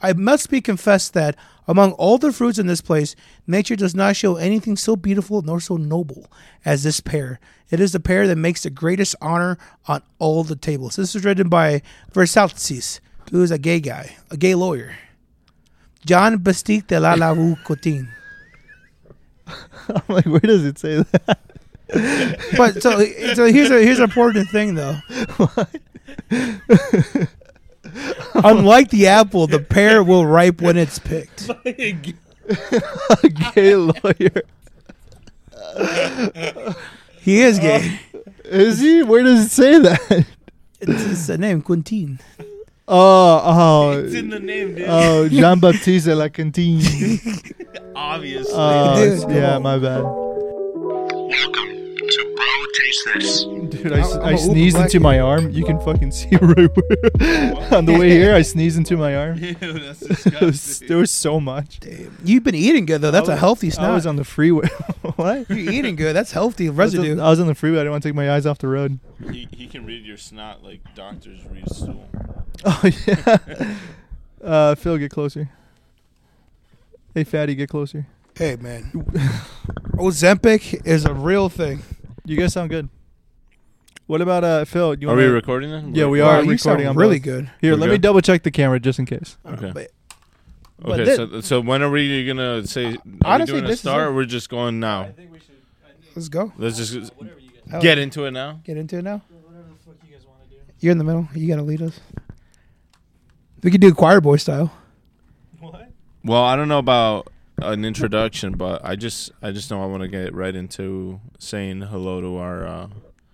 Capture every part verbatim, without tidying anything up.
I must be confessed that among all the fruits in this place, nature does not show anything so beautiful nor so noble as this pear. It is the pear that makes the greatest honor on all the tables. This is written by Versalces, who is a gay guy, a gay lawyer. John Baptiste de la Laroucotin. I'm like, where does it say that? But so, so here's a here's an important thing though. What? Unlike the apple, the pear will ripe when it's picked. A gay lawyer. He is gay. Uh, is he? Where does it say that? It's his uh, name, Quentin. Oh, oh. It's in the name, dude. Oh, Jean Baptiste de la Cantine. Obviously. Oh, Dude, yeah, come my bad. Welcome to Bro Taste This. Dude, I, I'm I a sneezed Uber into Black. my arm. You can fucking see right where. On the way here, I sneezed into my arm. Ew, that's It was, disgusting. there was so much. Damn. You've been eating good though. That's I a was- healthy I snack. was on the freeway. What? You're eating good. That's healthy I was, residue. on, I was on the freeway. I didn't want to take my eyes off the road. He, he can read your snot like doctors read stool. Oh, yeah. uh, Phil, get closer. Hey, Fatty, get closer. Hey man, Ozempic is a real thing. You guys sound good. What about uh, Phil? You Are we wanna- recording then? Yeah, we Wow, are you sound recording on really both. good. Here, We're let me good? double check the camera just in case. Okay. But- but Okay, thi- so so when are we gonna say? Are Honestly, we doing a this is start, a- or we're just going now? Let's go. Let's just Hell get yeah. into it now. Get into it now. You're in the middle. You gotta lead us. We could do choir boy style. Well, I don't know about an introduction, but I just I just know I want to get right into saying hello to our uh,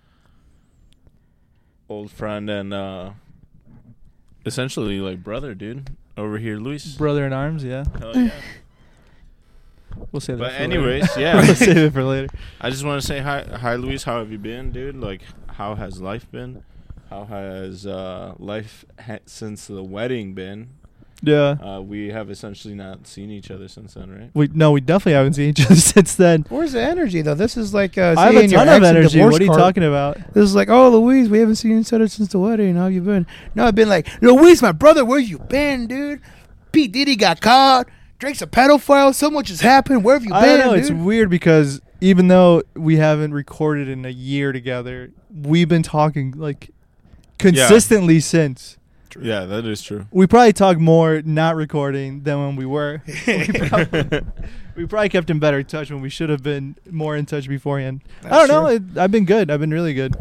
old friend and uh, essentially like brother, dude, over here, Luis. Brother in arms, yeah. Hell yeah. We'll say that. But for later. anyways, yeah. we'll save it for later. I just want to say hi, hi, Luis. How have you been, dude? Like, how has life been? How has uh, life ha- since the wedding been? Yeah. Uh, we have essentially not seen each other since then, right? We no, we definitely haven't seen each other since then. Where's the energy though? This is like uh, I have a seeing your ton of ex in energy. divorce What are you card. talking about? This is like, oh, Louise, we haven't seen each other since the wedding. How you been? No, I've been like, Louise, my brother, where you been, dude? P. Diddy got caught. Drake's a pedophile. So much has happened. Where have you I been, don't know. dude? It's weird because even though we haven't recorded in a year together, we've been talking like consistently since. Yeah, that is true. We probably talk more not recording than when we were. we, probably, we probably kept in better touch when we should have been more in touch beforehand. That's I don't know. true. It, I've been good. I've been really good.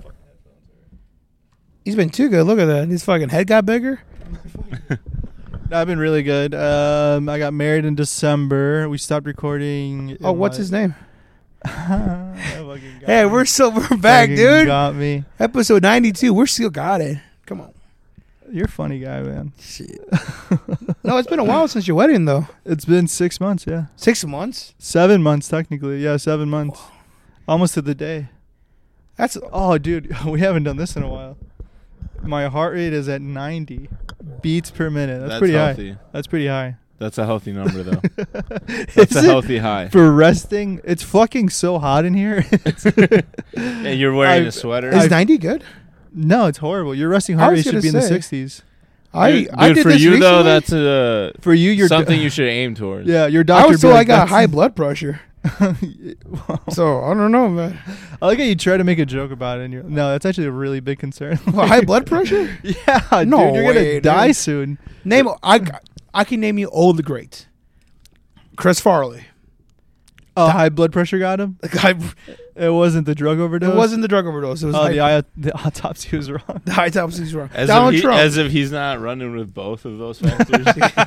He's been too good. Look at that. His fucking head got bigger. I've been really good. Um, I got married in December. We stopped recording. Oh, in what's my- his name? Fucking got Hey, me. we're so we're back, Fucking dude. Got me. Episode ninety-two. We're still got it. Come on. You're a funny guy, man. Shit. No, it's been a while since your wedding, though. It's been six months, yeah. Six months. Seven months, technically. Yeah, seven months. Almost to the day. That's Oh, dude, we haven't done this in a while. My heart rate is at ninety beats per minute. That's, That's pretty healthy. high. That's pretty high. That's a healthy number, though. Is That's a it? healthy high. For resting, it's fucking so hot in here. And you're wearing I- a sweater. is I- ninety good? No, it's horrible. Your resting I heart was rate should gonna be in the say. sixties. I Dude, I dude, did for this you though, recently. that's uh, For you, you're something you should aim towards. Yeah, your I doctor. was be told I like, got "That's- high blood pressure, Wow. so I don't know, man. I like how you try to make a joke about it. And you're, no, that's actually a really big concern. Well, high blood pressure? Yeah, No dude, you're way, gonna dude. die soon. Name I I can name you all the greats. Chris Farley. Oh, high blood pressure got him. The guy. It wasn't the drug overdose. It wasn't the drug overdose. It was Oh, high, the, eye, the autopsy was wrong. the high autopsy's wrong. As Donald if, he, Trump. as if he's not running with both of those factors.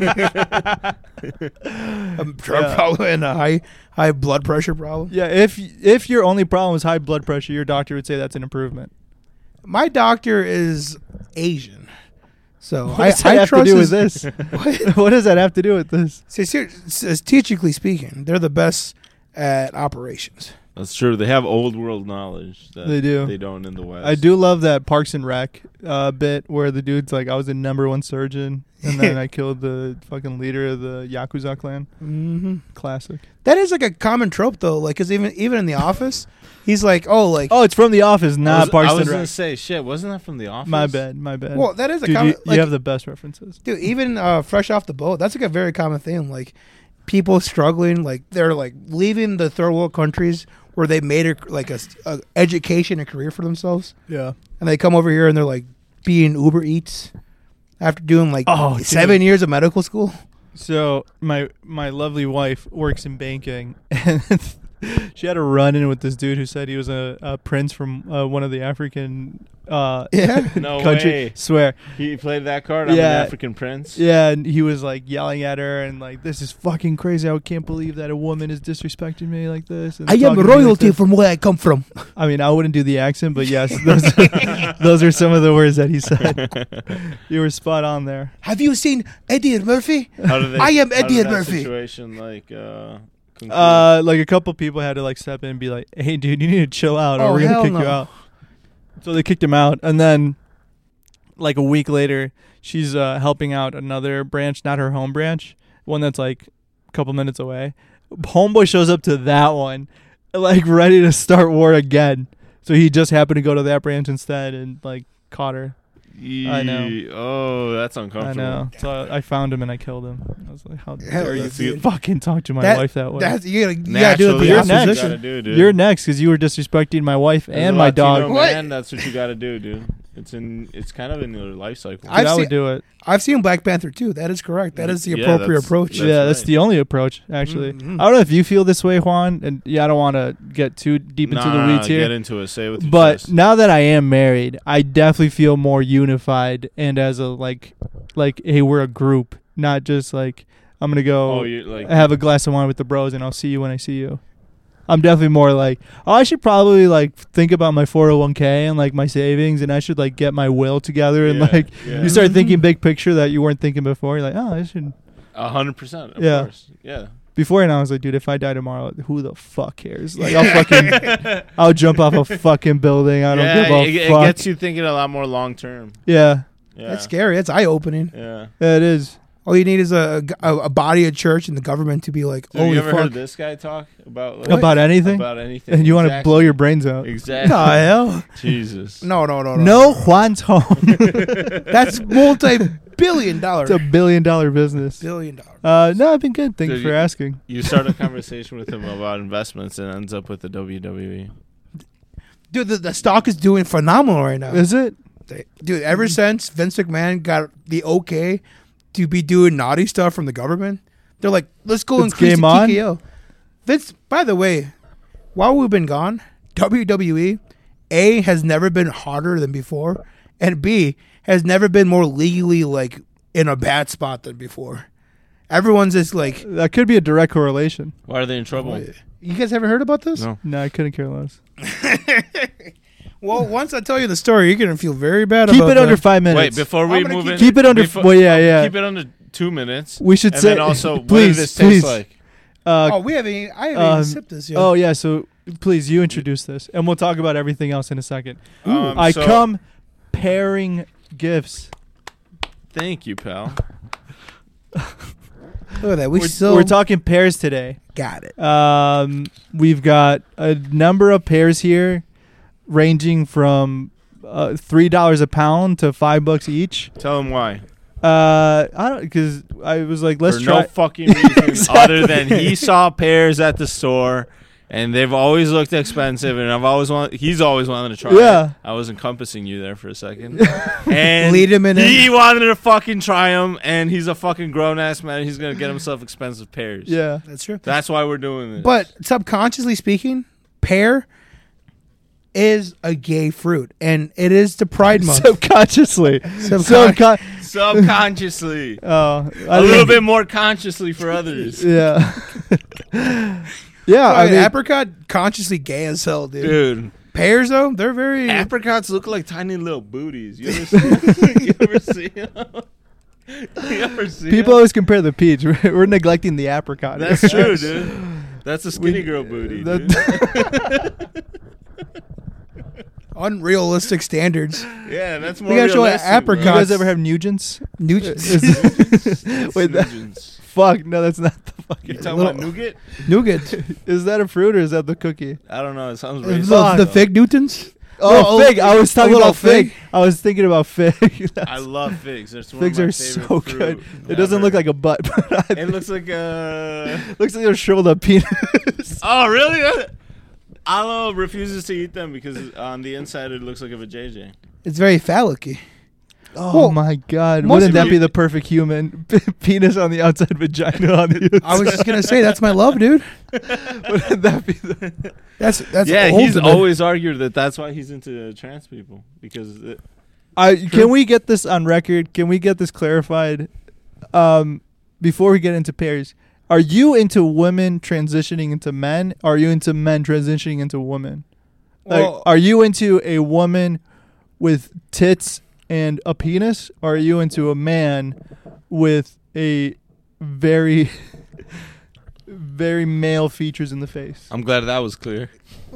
a drug Yeah. problem and a high high blood pressure problem. Yeah, if if your only problem is high blood pressure, your doctor would say that's an improvement. My doctor is Asian, so What I, does that I have to trust do his- with this? What? What does that have to do with this? See, ser- statistically speaking, they're the best at operations. That's true. They have old world knowledge that They do. They don't in the West. I do love that Parks and Rec uh, bit where the dude's like, I was the number one surgeon, and then I killed the fucking leader of the Yakuza clan. Mm-hmm. Classic. That is like a common trope, though. Like, cause even even in The Office, He's like, oh, like, Oh, it's from The Office, I not was, Parks I was and gonna Rec. say shit. Wasn't that from The Office? My bad, my bad. well, that is a Dude, common. you, like, you have the best references. dude, even uh, fresh off the boat, that's like a very common thing. Like, people struggling, like they're like leaving the third world countries where they made a, like a, a education, a career for themselves, Yeah. and they come over here and they're like being Uber Eats after doing like Oh, seven years of medical school. So my my lovely wife works in banking, and she had a run in with this dude who said he was a, a prince from uh, one of the African uh, Yeah. No country. way. Swear. He played that card. I'm Yeah. an African prince. Yeah, and he was like yelling at her and like, "This is fucking crazy! I can't believe that a woman is disrespecting me like this." And I am talking to me like royalty this." from where I come from. I mean, I wouldn't do the accent, but yes, those are, those are some of the words that he said. You were spot on there. Have you seen Eddie and Murphy? How did they, I am how did Eddie and that Murphy. Situation like uh, conclude? Uh, like a couple people had to like step in and be like, "Hey, dude, you need to chill out, or Oh, we're gonna hell kick no. you out." So they kicked him out, and then like a week later, she's uh, helping out another branch, not her home branch, one that's like a couple minutes away. Homeboy shows up to that one, like ready to start war again. So he just happened to go to that branch instead and like caught her. I know. Yee- Oh, that's I uncomfortable. know. So I found him and I killed him. I was like, "How Hell, dare you that's it. fucking talk to my That- wife that way?" That's you gotta, you gotta do it Naturally, the You're that's what you next. opposition. gotta do, dude. You're next because you were disrespecting my wife As a and my Latino dog. What? Man, that's what you got to do, dude. It's in. It's kind of in your life cycle. I've I seen- would do it. I've seen Black Panther too. That is correct. That is the Yeah, appropriate that's- approach. That's yeah, that's right. the only approach, actually. Mhm. I don't know if you feel this way, Juan, and yeah, I don't want to get too deep into Nah, the nah, weeds nah, here. Get into it. Say it with your But chest. now that I am married, I definitely feel more unified and as a like, like hey, we're a group, not just like I'm gonna go Oh, you like. have a glass of wine with the bros and I'll see you when I see you. I'm definitely more like, oh, I should probably like think about my four oh one k and like my savings, and I should like get my will together and Yeah, like yeah. you start thinking big picture that you weren't thinking before. You're like, oh, I should. A hundred percent. Of Yeah. course. Yeah. Before and I was like, dude, if I die tomorrow, who the fuck cares? Like, I'll fucking, I'll jump off a fucking building. I don't yeah, give a it, it fuck. gets you thinking a lot more long term. yeah, Yeah. That's scary. That's eye opening. Yeah. yeah, it is. All you need is a, a a body of church and the government to be like, Dude, holy you ever fuck. heard this guy talk about like, About anything, about anything? and you want to Exactly. blow your brains out. Exactly. the hell? Jesus. No, no, no, no. No, Juan's home. That's multi-billion dollar. It's a billion dollar business. billion dollar. Uh, no, I've been good. Thank Dude, you for you- asking. You start a conversation with him about investments and ends up with the W W E. Dude, the, the stock is doing phenomenal right now. Is it? Dude, ever since Vince McMahon got the okay to be doing naughty stuff from the government, they're like, let's go It's increase game the on? T K O. Vince, by the way, while we've been gone, W W E, A, has never been harder than before, and B, has never been more legally, like, in a bad spot than before. Everyone's just like, That could be a direct correlation. Why are they in trouble? you guys ever heard about this? No. No, I couldn't care less. Well, once I tell you the story, you're going to feel very bad Keep about it under that. five minutes. Wait, before I'm we gonna move keep- in, Keep it under. before- Well, yeah, yeah. Keep it under two minutes. We should And say. then also, what please, did this please. taste like? Uh, Oh, we haven't, even- I haven't Um, even sipped this yet. Oh yeah, so please you introduce this, and we'll talk about everything else in a second. Um, I so- come pairing gifts. Thank you, pal. Look at that. We we're, still we're talking pairs today. got it. Um, we've got a number of pairs here, ranging from uh, three dollars a pound to five bucks each. Tell him why. Uh, I don't because I was like, let's For try. no fucking reason Exactly. other than he saw pears at the store, and they've always looked expensive, and I've always wanted. He's always wanted to try. Yeah. it. I was encompassing you there for a second, and Lead him in He it. wanted to fucking try them, and he's a fucking grown ass man. He's gonna get himself expensive pears. yeah, That's true. That's why we're doing this. But subconsciously speaking, pear is a gay fruit, and it is the Pride Month. subconsciously, Subcon- Subcon- subconsciously, Oh, a little bit more consciously for others. Yeah, yeah. I I mean, mean, apricot consciously gay as hell, dude. Dude, Pears though, they're very. apricots look like tiny little booties. You ever see? you ever see 'em? You ever see people 'em? always compare the peach. We're, we're neglecting the apricot. That's true, dude. That's a skinny We- girl booty, that- dude. unrealistic standards. Yeah, that's more We gotta show an realistic, bro. You apricot. guys ever have Nugents? Nugents. Is- Wait, that, Nugents. fuck? No, that's not the fucking. You talking Little- about nougat? Nougat. Is that a fruit or is that the cookie? I don't know. It sounds the, racist. the though. fig Newtons. Oh, Little- fig. I was a talking little about fig. I was thinking about fig. That's- I love figs. It's one figs of my are favorite so fruit good. It ever. doesn't look like a butt, but I It looks like a. looks like a shriveled up penis. Oh, really? Alo refuses to eat them because on the inside it looks like a vajayjay. It's very phallic-y. Oh Well, my god! most Wouldn't of that you- be the perfect human? Penis on the outside, vagina on the inside. I was just gonna say that's my love, dude. Wouldn't that be the? That's that's yeah, he's ultimate. always argued that that's why he's into trans people because it, I can we get this on record? Can we get this clarified? Um, before we get into pairs, are you into women transitioning into men? Or are you into men transitioning into women? Like, Well- are you into a woman with tits and a penis, or are you into a man with a very, very male features in the face? I'm glad that was clear.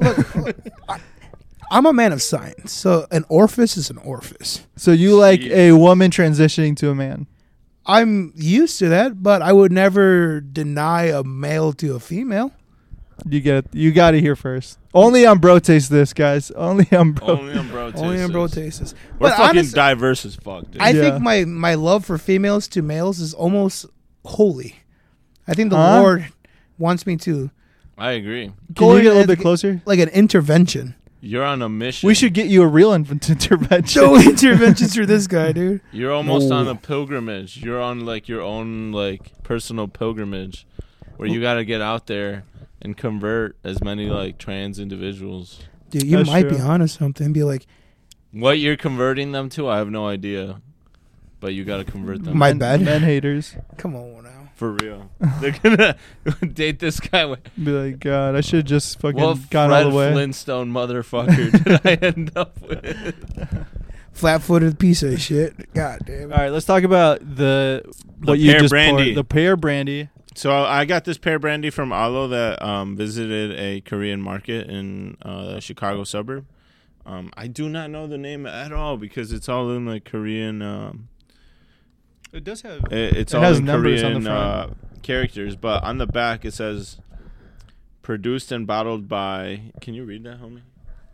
I'm a man of science, so an orifice is an orifice. So you like Jeez. a woman transitioning to a man? I'm used to that, but I would never deny a male to a female. You get it. You got it here first. Only on Bro Taste this, guys. Only on Bro. Only on bro tastes. Only in bro tastes. We're But fucking honest- diverse as fuck, dude. I Yeah. think my, my love for females to males is almost holy. I think the Huh? Lord wants me to I agree. Can Go you get a little in bit and- closer? like an intervention. You're on a mission. We should get you a real infant intervention. No interventions for this guy, dude. You're almost No. on a pilgrimage. You're on like your own like personal pilgrimage, where you got to get out there and convert as many like trans individuals. Dude, you That's might be true. onto something. Be like, What you're converting them to, I have no idea, but you got to convert them. My Men- bad. Men haters. come on now. For real, they're gonna date this guy. With, Be like, God, I should have just fucking what gone Fred all the way. Flintstone motherfucker did I end up with? Flat-footed piece of shit. God damn it. All right, let's talk about the what The you pear just brandy. poured. The pear brandy. So I got this pear brandy from Alo that um, visited a Korean market in uh, the Chicago suburb. Um, I do not know the name at all because it's all in like Korean. Um, It does have. it, it's It all has in numbers on Korean the uh, front. characters, but on the back it says produced and bottled by. Can you read that, homie?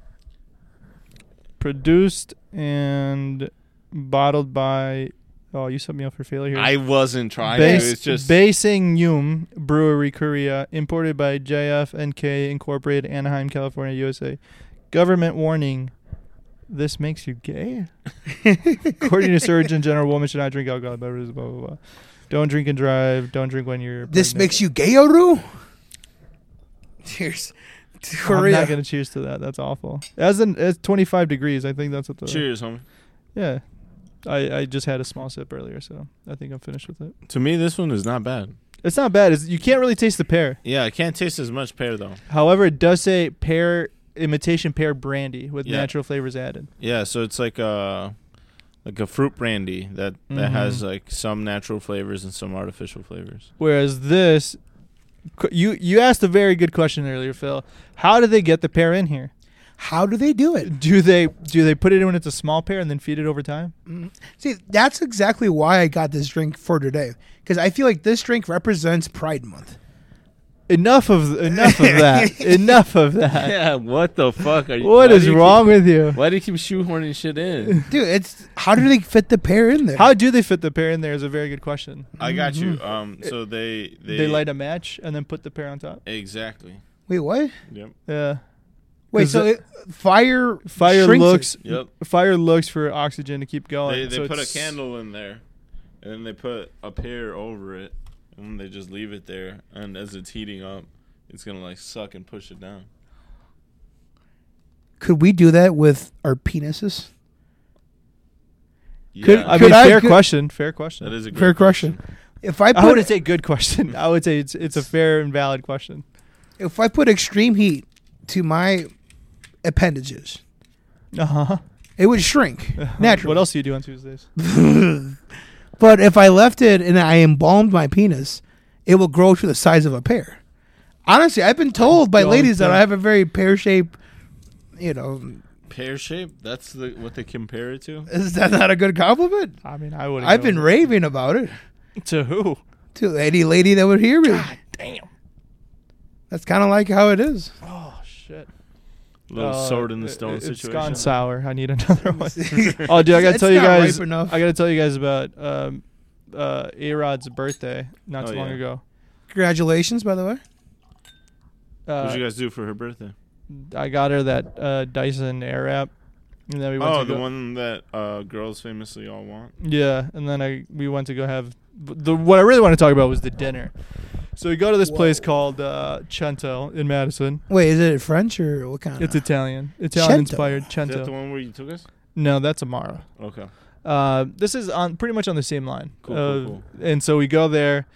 Produced and bottled by. Oh, you set me up for failure here. I wasn't trying Base, to. It's just Basing Yum Brewery, Korea, imported by J F N K Incorporated, Anaheim, California, U S A. Government warning: this makes you gay. According to Surgeon General, women should not drink alcohol beverages. Blah blah blah. Don't drink and drive. Don't drink when you're. This pregnant. makes you gayoru? Cheers to I'm Korea. not gonna cheers to that. That's awful. As in, it's twenty-five degrees. I think that's what the. cheers, homie. Yeah, I I just had a small sip earlier, so I think I'm finished with it. To me, this one is not bad. It's not bad. It's, you can't really taste the pear. Yeah, I can't taste as much pear though. However, it does say pear imitation pear brandy with Yeah. natural flavors added. Yeah, so it's like a like a fruit brandy that that Mhm. has like some natural flavors and some artificial flavors. Whereas this, qu- you you asked a very good question earlier, Phil. How do they get the pear in here? How do they do it? Do they do they put it in when it's a small pear and then feed it over time? Mm. See, that's exactly why I got this drink for today. Because I feel like this drink represents Pride Month. Enough of enough of that. Enough of that. Yeah, what the fuck are you? What why is do you wrong Keep, with you? why do you keep shoehorning shit in? Dude, it's how do they fit the pear in there? How do they fit the pear in there is a very good question. I got you. Mm-hmm. Um, so they they, They, light a match and then put the pear on top. exactly. Wait, what? Yep. Yeah. Wait, 'Cause so it- it, fire Fire shrinks it. looks Yep. fire looks for oxygen to keep going. They they so put a it's- candle in there, and then they put a pear over it, and then they just leave it there. And as it's heating up, it's gonna like suck and push it down. Could we do that with our penises? Yeah, Could- I Could mean, I- fair could- question. Fair question. that is a good Fair question. If I I put wouldn't say good question. I would say it's it's a fair and valid question. if I put extreme heat to my appendages, Uh huh. it would shrink naturally. What else do you do on Tuesdays? But if I left it and I embalmed my penis, it will grow to the size of a pear. Honestly, I've been told by Don't ladies that think- I have a very pear-shaped, you know, pear shape. That's the what they compare it to. is that not a good compliment? I mean, I would. I've been raving about it. to who? To any lady that would hear me. God damn. That's kind of like how it is. Oh shit. Little Uh, sword in the it- stone it's situation. gone sour. I need another one. Oh, dude, I gotta It's tell you not guys. ripe enough. I gotta tell you guys about um, uh, A-Rod's birthday not Oh, too long yeah. ago. Congratulations, by the way. What Uh, did you guys do for her birthday? I got her that uh, Dyson Airwrap, and then we went Oh, to the go, one that uh, girls famously all want. Yeah, and then I we went to go have the what I really want to talk about was the dinner. So we go to this place called uh, Cento in Madison. Wait, is it French or what kind? It's of? Italian, Italian inspired Is that the Cento. one where you took us? No, that's Amara. Okay. Uh, this is on pretty much on the same line. Cool, Uh, cool, cool. And so we go there,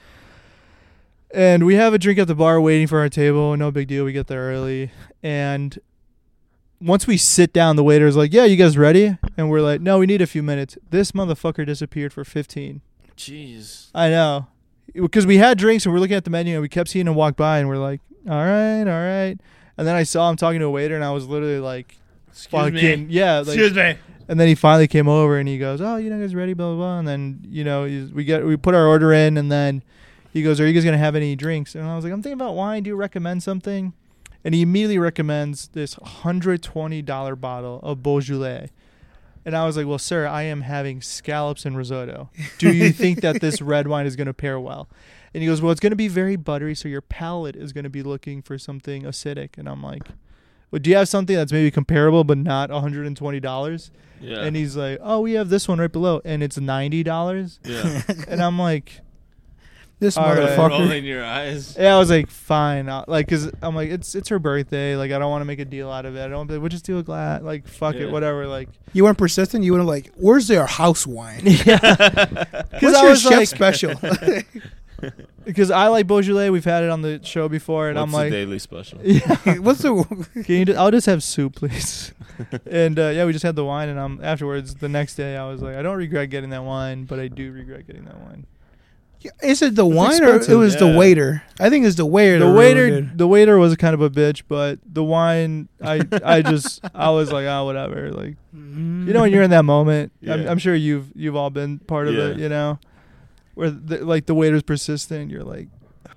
and we have a drink at the bar, waiting for our table. No big deal. We get there early, and once we sit down, the waiter's like, "Yeah, you guys ready?" And we're like, "No, we need a few minutes." This motherfucker disappeared for fifteen. Jeez. I know, because we had drinks and we're looking at the menu and we kept seeing him walk by, and we're like, "All right, all right." And then I saw him talking to a waiter, and I was literally like, Excuse "Fucking me. yeah!" Like, Excuse me. and then he finally came over and he goes, "Oh, you know, guys ready?" Blah blah blah. And then you know, he's, we get we put our order in, and then he goes, "Are you guys gonna have any drinks?" And I was like, "I'm thinking about wine. Do you recommend something?" And he immediately recommends this one hundred twenty dollars bottle of Beaujolais. And I was like, "Well, sir, I am having scallops and risotto. Do you think that this red wine is going to pair well?" And he goes, "Well, it's going to be very buttery, so your palate is going to be looking for something acidic." And I'm like, "Well, do you have something that's maybe comparable but not one hundred twenty dollars?" Yeah. And he's like, "Oh, we have this one right below, and it's ninety dollars." yeah. And I'm like, This All right. motherfucker. Rolling your eyes. yeah, I was like, fine, I'll, like, cause I'm like, it's it's her birthday, like, I don't want to make a deal out of it. I don't, we'll just do a glass, like, fuck Yeah. it, whatever, like, You weren't persistent. You were like, "Where's their house wine? yeah, What's because I your was chef like, special?" because I like Beaujolais, we've had it on the show before, and What's I'm the like, daily special? yeah, What's the? can you just, I'll just have soup, please. And uh, yeah, we just had the wine, and um, afterwards, the next day, I was like, I don't regret getting that wine, but I do regret getting that wine. Is it the wine or it expensive. was the Yeah. waiter? I think it's the waiter. The that waiter, ruined it. the waiter was kind of a bitch, but the wine, I, I just, I was like, oh, whatever. Like, you know, when you're in that moment, I'm, Yeah. I'm sure you've, you've all been part of it. Yeah. You know, where the, like the waiter's persistent. You're like,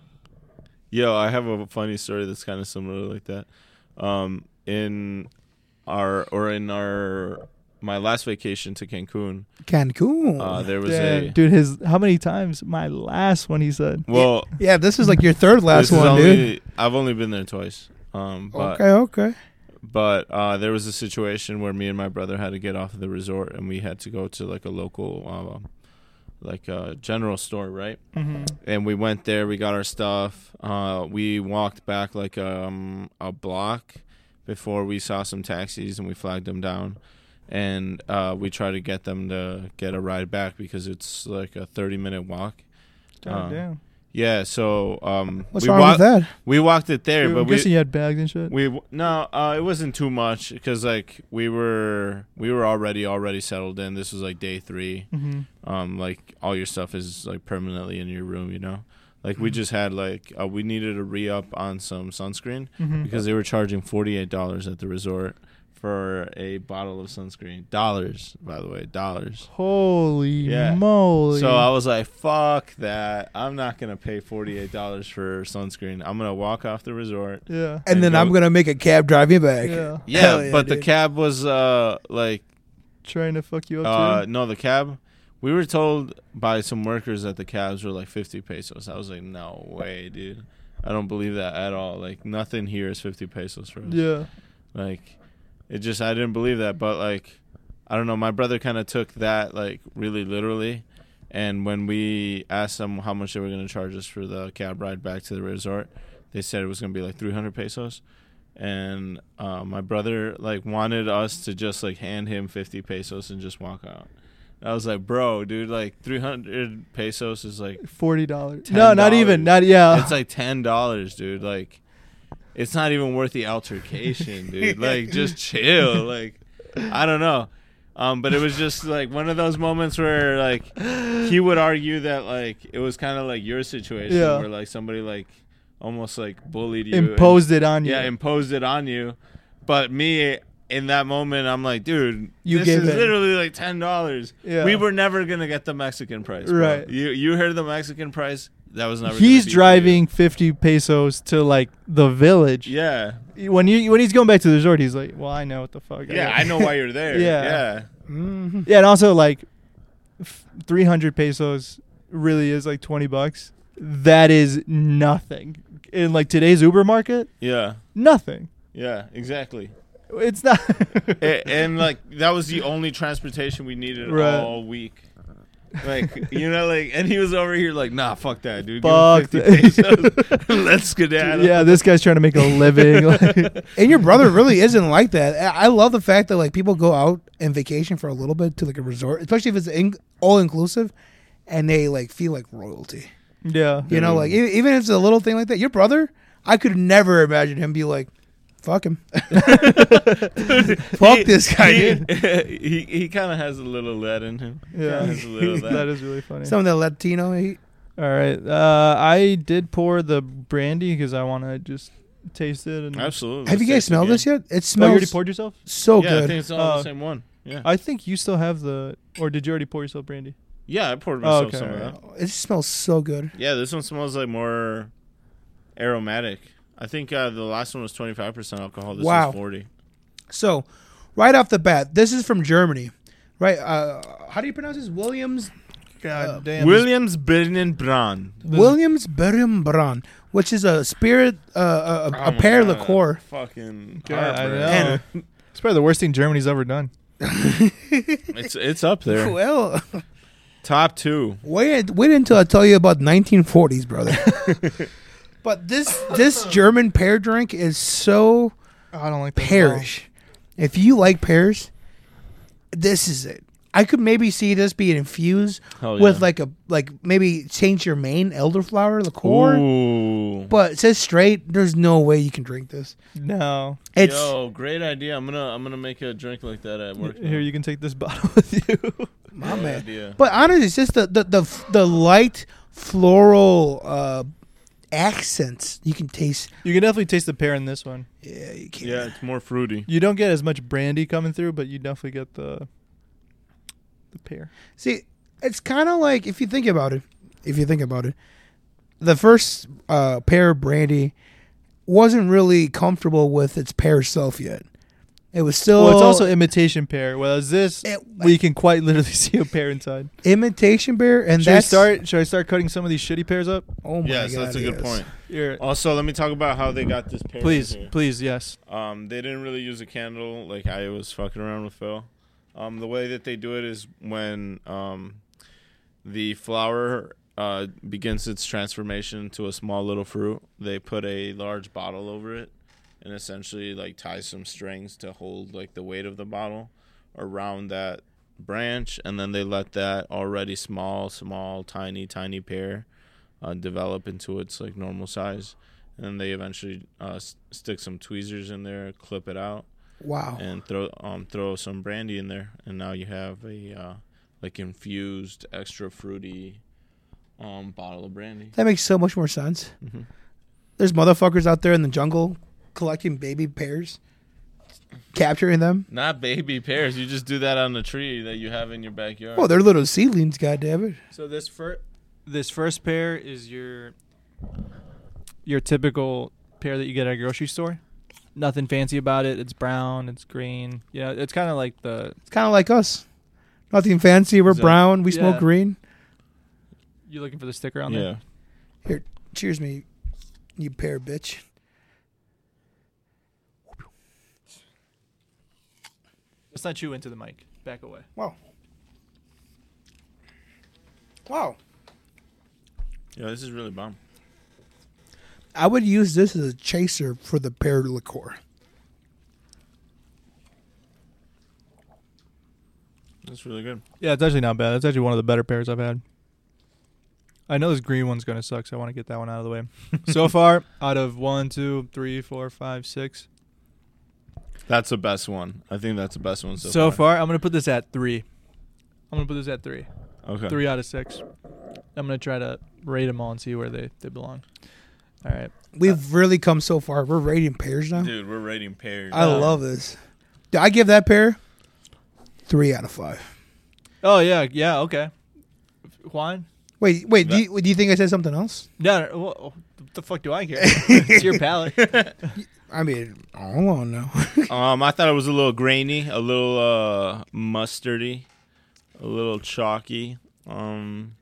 Yo, I have a funny story that's kind of similar like that. Um, in our or in our my last vacation to Cancun, Cancun. uh, there was damn, a dude, his how many times? My last one, he said. well. yeah, this is like your third last this is one, only, dude. I've only been there twice. Um, but Okay, okay. but uh, there was a situation where me and my brother had to get off of the resort, and we had to go to like a local, uh, like a general store, right? Mm-hmm. And we went there. We got our stuff. Uh, we walked back like um, a block before we saw some taxis, and we flagged them down. And uh, we tried to get them to get a ride back because it's like a thirty minute walk. God Uh, damn. Yeah, so um, What's we wrong wa- with that? We walked it there, Dude, but I'm we guessing you had bags and shit. we no, uh, it wasn't too much because like we were we were already already settled in. This was like day three. Mm-hmm. Um, like all your stuff is like permanently in your room, you know. Like we just had like uh, we needed a re up on some sunscreen Mm-hmm. because they were charging forty eight dollars at the resort for a bottle of sunscreen. Dollars, by the way, dollars. Holy Yeah. moly! So I was like, "Fuck that! I'm not gonna pay forty eight dollars for sunscreen. I'm gonna walk off the resort." yeah, And then go- I'm gonna make a cab drive me back. yeah, Yeah, Hell yeah, but the dude. cab was uh like trying to fuck you up uh too. no the cab. We were told by some workers that the cabs were like fifty pesos. I was like, "No way, dude! I don't believe that at all. Like nothing here is fifty pesos for us." Yeah, Like, it just, I didn't believe that. But, like, I don't know. My brother kind of took that, like, really literally. And when we asked them how much they were going to charge us for the cab ride back to the resort, they said it was going to be, like, three hundred pesos. And uh, my brother, like, wanted us to just, like, hand him fifty pesos and just walk out. I was like, bro, dude, like, three hundred pesos is, like, forty dollars. ten No, not even. Not yeah. it's like ten dollars, dude. Like, it's not even worth the altercation, dude. Like, just chill. Like, I don't know. Um, but it was just like one of those moments where like he would argue that like it was kind of like your situation Yeah. where like somebody like almost like bullied you, imposed and, it on you. yeah, imposed it on you. But me in that moment, I'm like, dude, You this gave is in. literally like ten dollars. Yeah. We were never gonna get the Mexican price, bro. Right. You you heard the Mexican price. that was never. He's gonna be driving fifty pesos to like the village. for you. Yeah, When you when he's going back to the resort, he's like, "Well, I know what the fuck." yeah, I know why you're there. Yeah. yeah. Mhm. Yeah, and also like three hundred pesos really is like twenty bucks. That is nothing in like today's Uber market. Yeah, Nothing. yeah, exactly. It's not. and, and like that was the only transportation we needed Right. all week. Like you know, like, and he was over here like, nah, fuck that, dude. Fuck Give him fifty pesos. Let's skedaddle. Yeah, this guy's trying to make a living. Like, And your brother really isn't like that. I I love the fact that like people go out and vacation for a little bit to like a resort, especially if it's in, all inclusive, and they like feel like royalty. yeah. You know, like e- even if it's a little thing like that. Your brother, I could never imagine him be like, "Fuck him, fuck He- this guy." He dude. he, he kind of has a little lead in him. Yeah. Kinda has a little of That that. is really funny. Some of the Latino heat. All right. Uh, I did pour the brandy because I want to just taste it. And Absolutely. Have you Let's guys taste smelled again. this yet? It Oh, you smells already poured yourself? so Yeah, I good. think it's all Oh. the same one. Yeah. I think you still have the, or did you already pour yourself brandy? Yeah, I poured Oh, myself okay, some of alright. that. It smells so good. Yeah, this one smells like more aromatic. I think uh, the last one was twenty-five percent alcohol. This Wow. is forty. So, right off the bat, this is from Germany, right? Uh, how do you pronounce this? Williams God Uh, damn. Williams Birnenbrand. Williams Bermbran, which is a spirit, uh, a, a, Oh a my pear God, liqueur. Fucking God, I heartburn. know. And- It's probably the worst thing Germany's ever done. It's it's up there. Well, Top two. wait, wait until I tell you about nineteen forties, brother. But this this German pear drink is so I don't like that. pearish. If you like pears, this is it. I could maybe see this being infused Hell with yeah. like a like maybe Saint Germain elderflower liqueur. Ooh. But it says straight. There's no way you can drink this. No. It's Yo, great idea. I'm gonna I'm gonna make a drink like that at work. Here, you can take this bottle with you. my Great man. idea. But honestly, it's just the the the, the light floral uh, accents you can taste. You can definitely taste the pear in this one. Yeah, you can. Yeah, it's more fruity. You don't get as much brandy coming through, but you definitely get the the pear. See, it's kind of like if you think about it. If you think about it, the first uh, pear brandy wasn't really comfortable with its pear self yet. It was still. Well, it's also imitation pear, whereas this, It- we can quite literally see a pear inside. imitation pear, and Should I that's start? Should I start cutting some of these shitty pears up? Oh my Yes, god, that's a good yes. point. Here, Also, let me talk about how they got this pear. please, here. please, yes. Um, they didn't really use a candle like I was fucking around with Phil. Um, the way that they do it is when um, the flower uh, begins its transformation to a small little fruit, they put a large bottle over it and essentially like tie some strings to hold like the weight of the bottle around that branch, and then they let that already small, small, tiny, tiny pear uh, develop into its like normal size. And then they eventually uh, s- stick some tweezers in there, clip it out, Wow. and throw um throw some brandy in there, and now you have a uh, like infused, extra fruity um bottle of brandy. That makes so much more sense. Mhm. There's motherfuckers out there in the jungle collecting baby pears, capturing them. Not baby pears. You just do that on the tree that you have in your backyard. Oh, they're little seedlings, goddammit. So this fir- this first pear is your your typical pear that you get at a grocery store. Nothing fancy about it. It's brown. It's green. Yeah, it's kind of like the It's kind of like us. Nothing fancy. We're Is that- brown. We smoke Yeah. green. you looking for the sticker on yeah. there. Here, cheers me, you pear bitch. Let's not chew into the mic. Back away. Wow. Wow. Yeah, this is really bomb. I would use this as a chaser for the pear liqueur. That's really good. Yeah, it's actually not bad. It's actually one of the better pears I've had. I know this green one's gonna suck, so I want to get that one out of the way. So far, out of one, two, three, four, five, six. That's the best one. I think that's the best one so, So far. far, I'm gonna put this at three. I'm gonna put this at three. Okay. Three out of six. I'm gonna try to rate them all and see where they, they belong. All right. We've really come so far. We're rating pears now. Dude, we're rating pears. I Uh, love this. Do I give that pear three out of five? Oh yeah, yeah, okay. Juan, Wait, wait. Do you, do you think I said something else? No, no what the fuck do I care? It's your palate. I mean, hold on now. Um, I thought it was a little grainy, a little uh, mustardy, a little chalky. Um,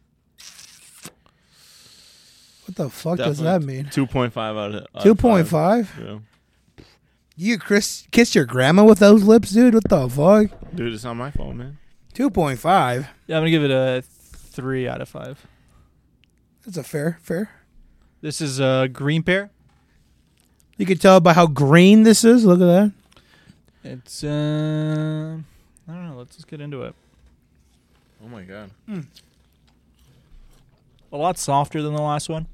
What the fuck does that mean? two point five out of Two point five. Yeah. You Chris kiss your grandma with those lips, dude? What the fuck? Dude, it's not my fault, man. Two point five. Yeah, I'm gonna give it a three out of five. That's a fair, fair. This is a green pear. You can tell by how green this is. Look at that. It's uh, I don't know. Let's just get into it. Oh my god. A lot softer than the last one.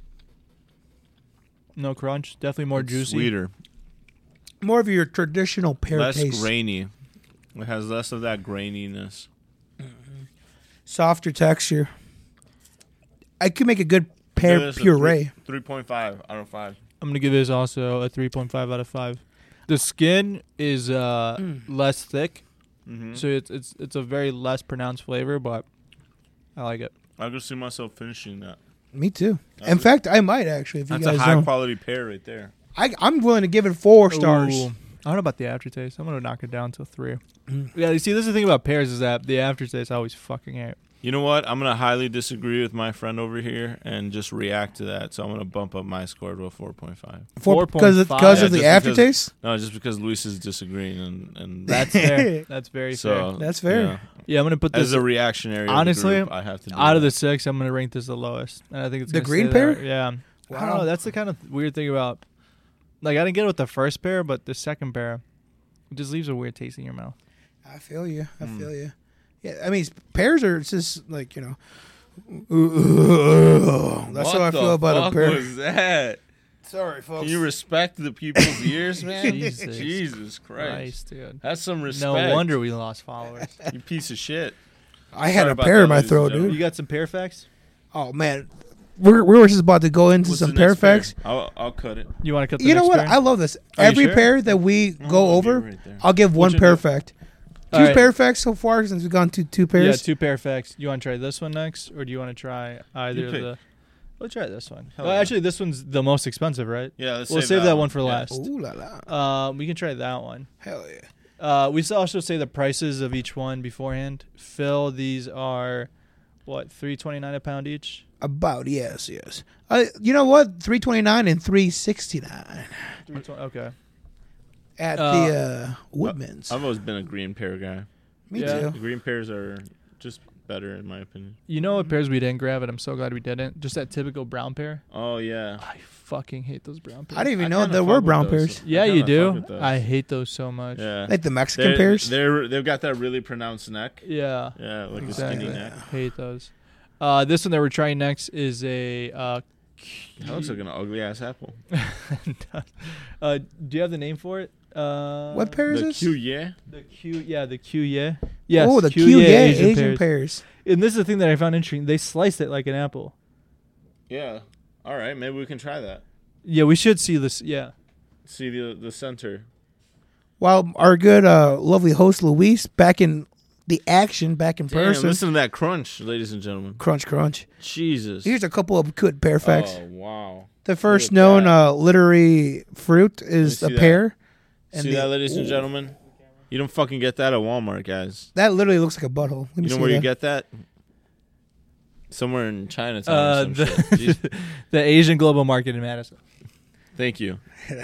No crunch. Definitely more It's juicy. sweeter, More of your traditional pear less taste. grainy. It has less of that graininess. Softer texture. I could make a good pear puree. Three point five out of five. I'm gonna give this also a three point five out of five. The skin is uh, Mm. less thick, Mm-hmm. so it's it's it's a very less pronounced flavor, but I like it. I could see myself finishing that. Me too. That's In a- fact, I might actually. If you That's a guys high don't, quality pear right there. I, I'm willing to give it four stars. Ooh. I don't know about the aftertaste. I'm gonna knock it down to three. Mm. Yeah, you see, this is the thing about pears is that the aftertaste I always fucking hate. You know what? I'm gonna highly disagree with my friend over here and just react to that. So I'm gonna bump up my score to a four point five. Four because of, because Yeah, of the just because- aftertaste. No, just because Luis is disagreeing and and That's fair. That's very so fair. That's fair. yeah. Yeah, I'm gonna put this As a reactionary, of the honestly, group, I have to do out of that. the six. I'm gonna rank this the lowest, and I think it's The gonna green stay there. pear? Yeah, I don't Wow. know. That's the kind of weird thing about, like, I didn't get it with the first pear, but the second pear, it just leaves a weird taste in your mouth. I feel you. I Mm. feel you. Yeah, I mean, pears are just like, you know. That's What how I the feel about a fuck pear. was that? Sorry, folks. Can you respect the people's ears, man? Jesus Jesus Christ. Christ, dude. That's some respect. No wonder we lost followers. You piece of shit. I had Sorry a about pear that, in my ladies and throat, gentlemen. dude. You got some pear facts? Oh man, we're we were just about to go into What's some the pear next pear? facts. I'll, I'll cut it. You want to cut the You know next what? pear? I love this. Are you Every sure? pear that we Oh, go I'll over, give it right there. I'll give one What's pear your- fact. All Two right. pear facts so far since we've gone to two Yeah, pairs. two pear facts. You want to try this one next, or do you want to try either You of pick. the? Let's try this one. Hell well, yeah. actually, this one's the most expensive, right? Yeah, let's We'll save, save that one for Yeah. last. Ooh la la. Uh, we can try that one. Hell yeah. Uh, we should also say the prices of each one beforehand. Phil, these are what three twenty nine a pound each. About yes, yes. Uh, you know what? Three twenty nine and three sixty nine three twenty Okay. at Uh, the uh, Woodman's. I've always been a green pear guy. Me yeah. The too. green pears are just better in my opinion. You know what pears we didn't grab, and I'm so glad we didn't. Just that typical brown pear. Oh yeah. I fucking hate those brown pears. I didn't even I know kinda there fuck were with brown those. pears. Yeah, I you kinda do. fuck with those. I hate those so much. Yeah. Like the Mexican They're, pears. They're they've got that really pronounced neck. Yeah. Yeah, like Exactly. a skinny neck. Hate those. Uh, this one that we're trying next is a. Uh, That looks like an ugly ass apple. uh, do you have the name for it? Uh, What pear is The this? Q, yeah. The Q, yeah, the Q, yeah. Yes. oh, the Q, Q, yeah, yeah, Asian, Asian, pears. pears. And this is the thing that I found interesting. They sliced it like an apple. Yeah. All right, maybe we can try that. Yeah, we should see this. Yeah. See the the center. While our good, uh, lovely host Luis back in the action, back in Damn, person. listen to that crunch, ladies and gentlemen. Crunch, crunch. Jesus. Here's a couple of good pear facts. Oh wow. the first at known that. uh, literary fruit is Let a me see pear. See the- that, ladies and Ooh. gentlemen? You don't fucking get that at Walmart, guys. That literally looks like a butthole. Let me You know see where that. you get that? Somewhere in Chinatown Uh, or some the, shit. Jeez. the Asian Global Market in Madison. Thank you.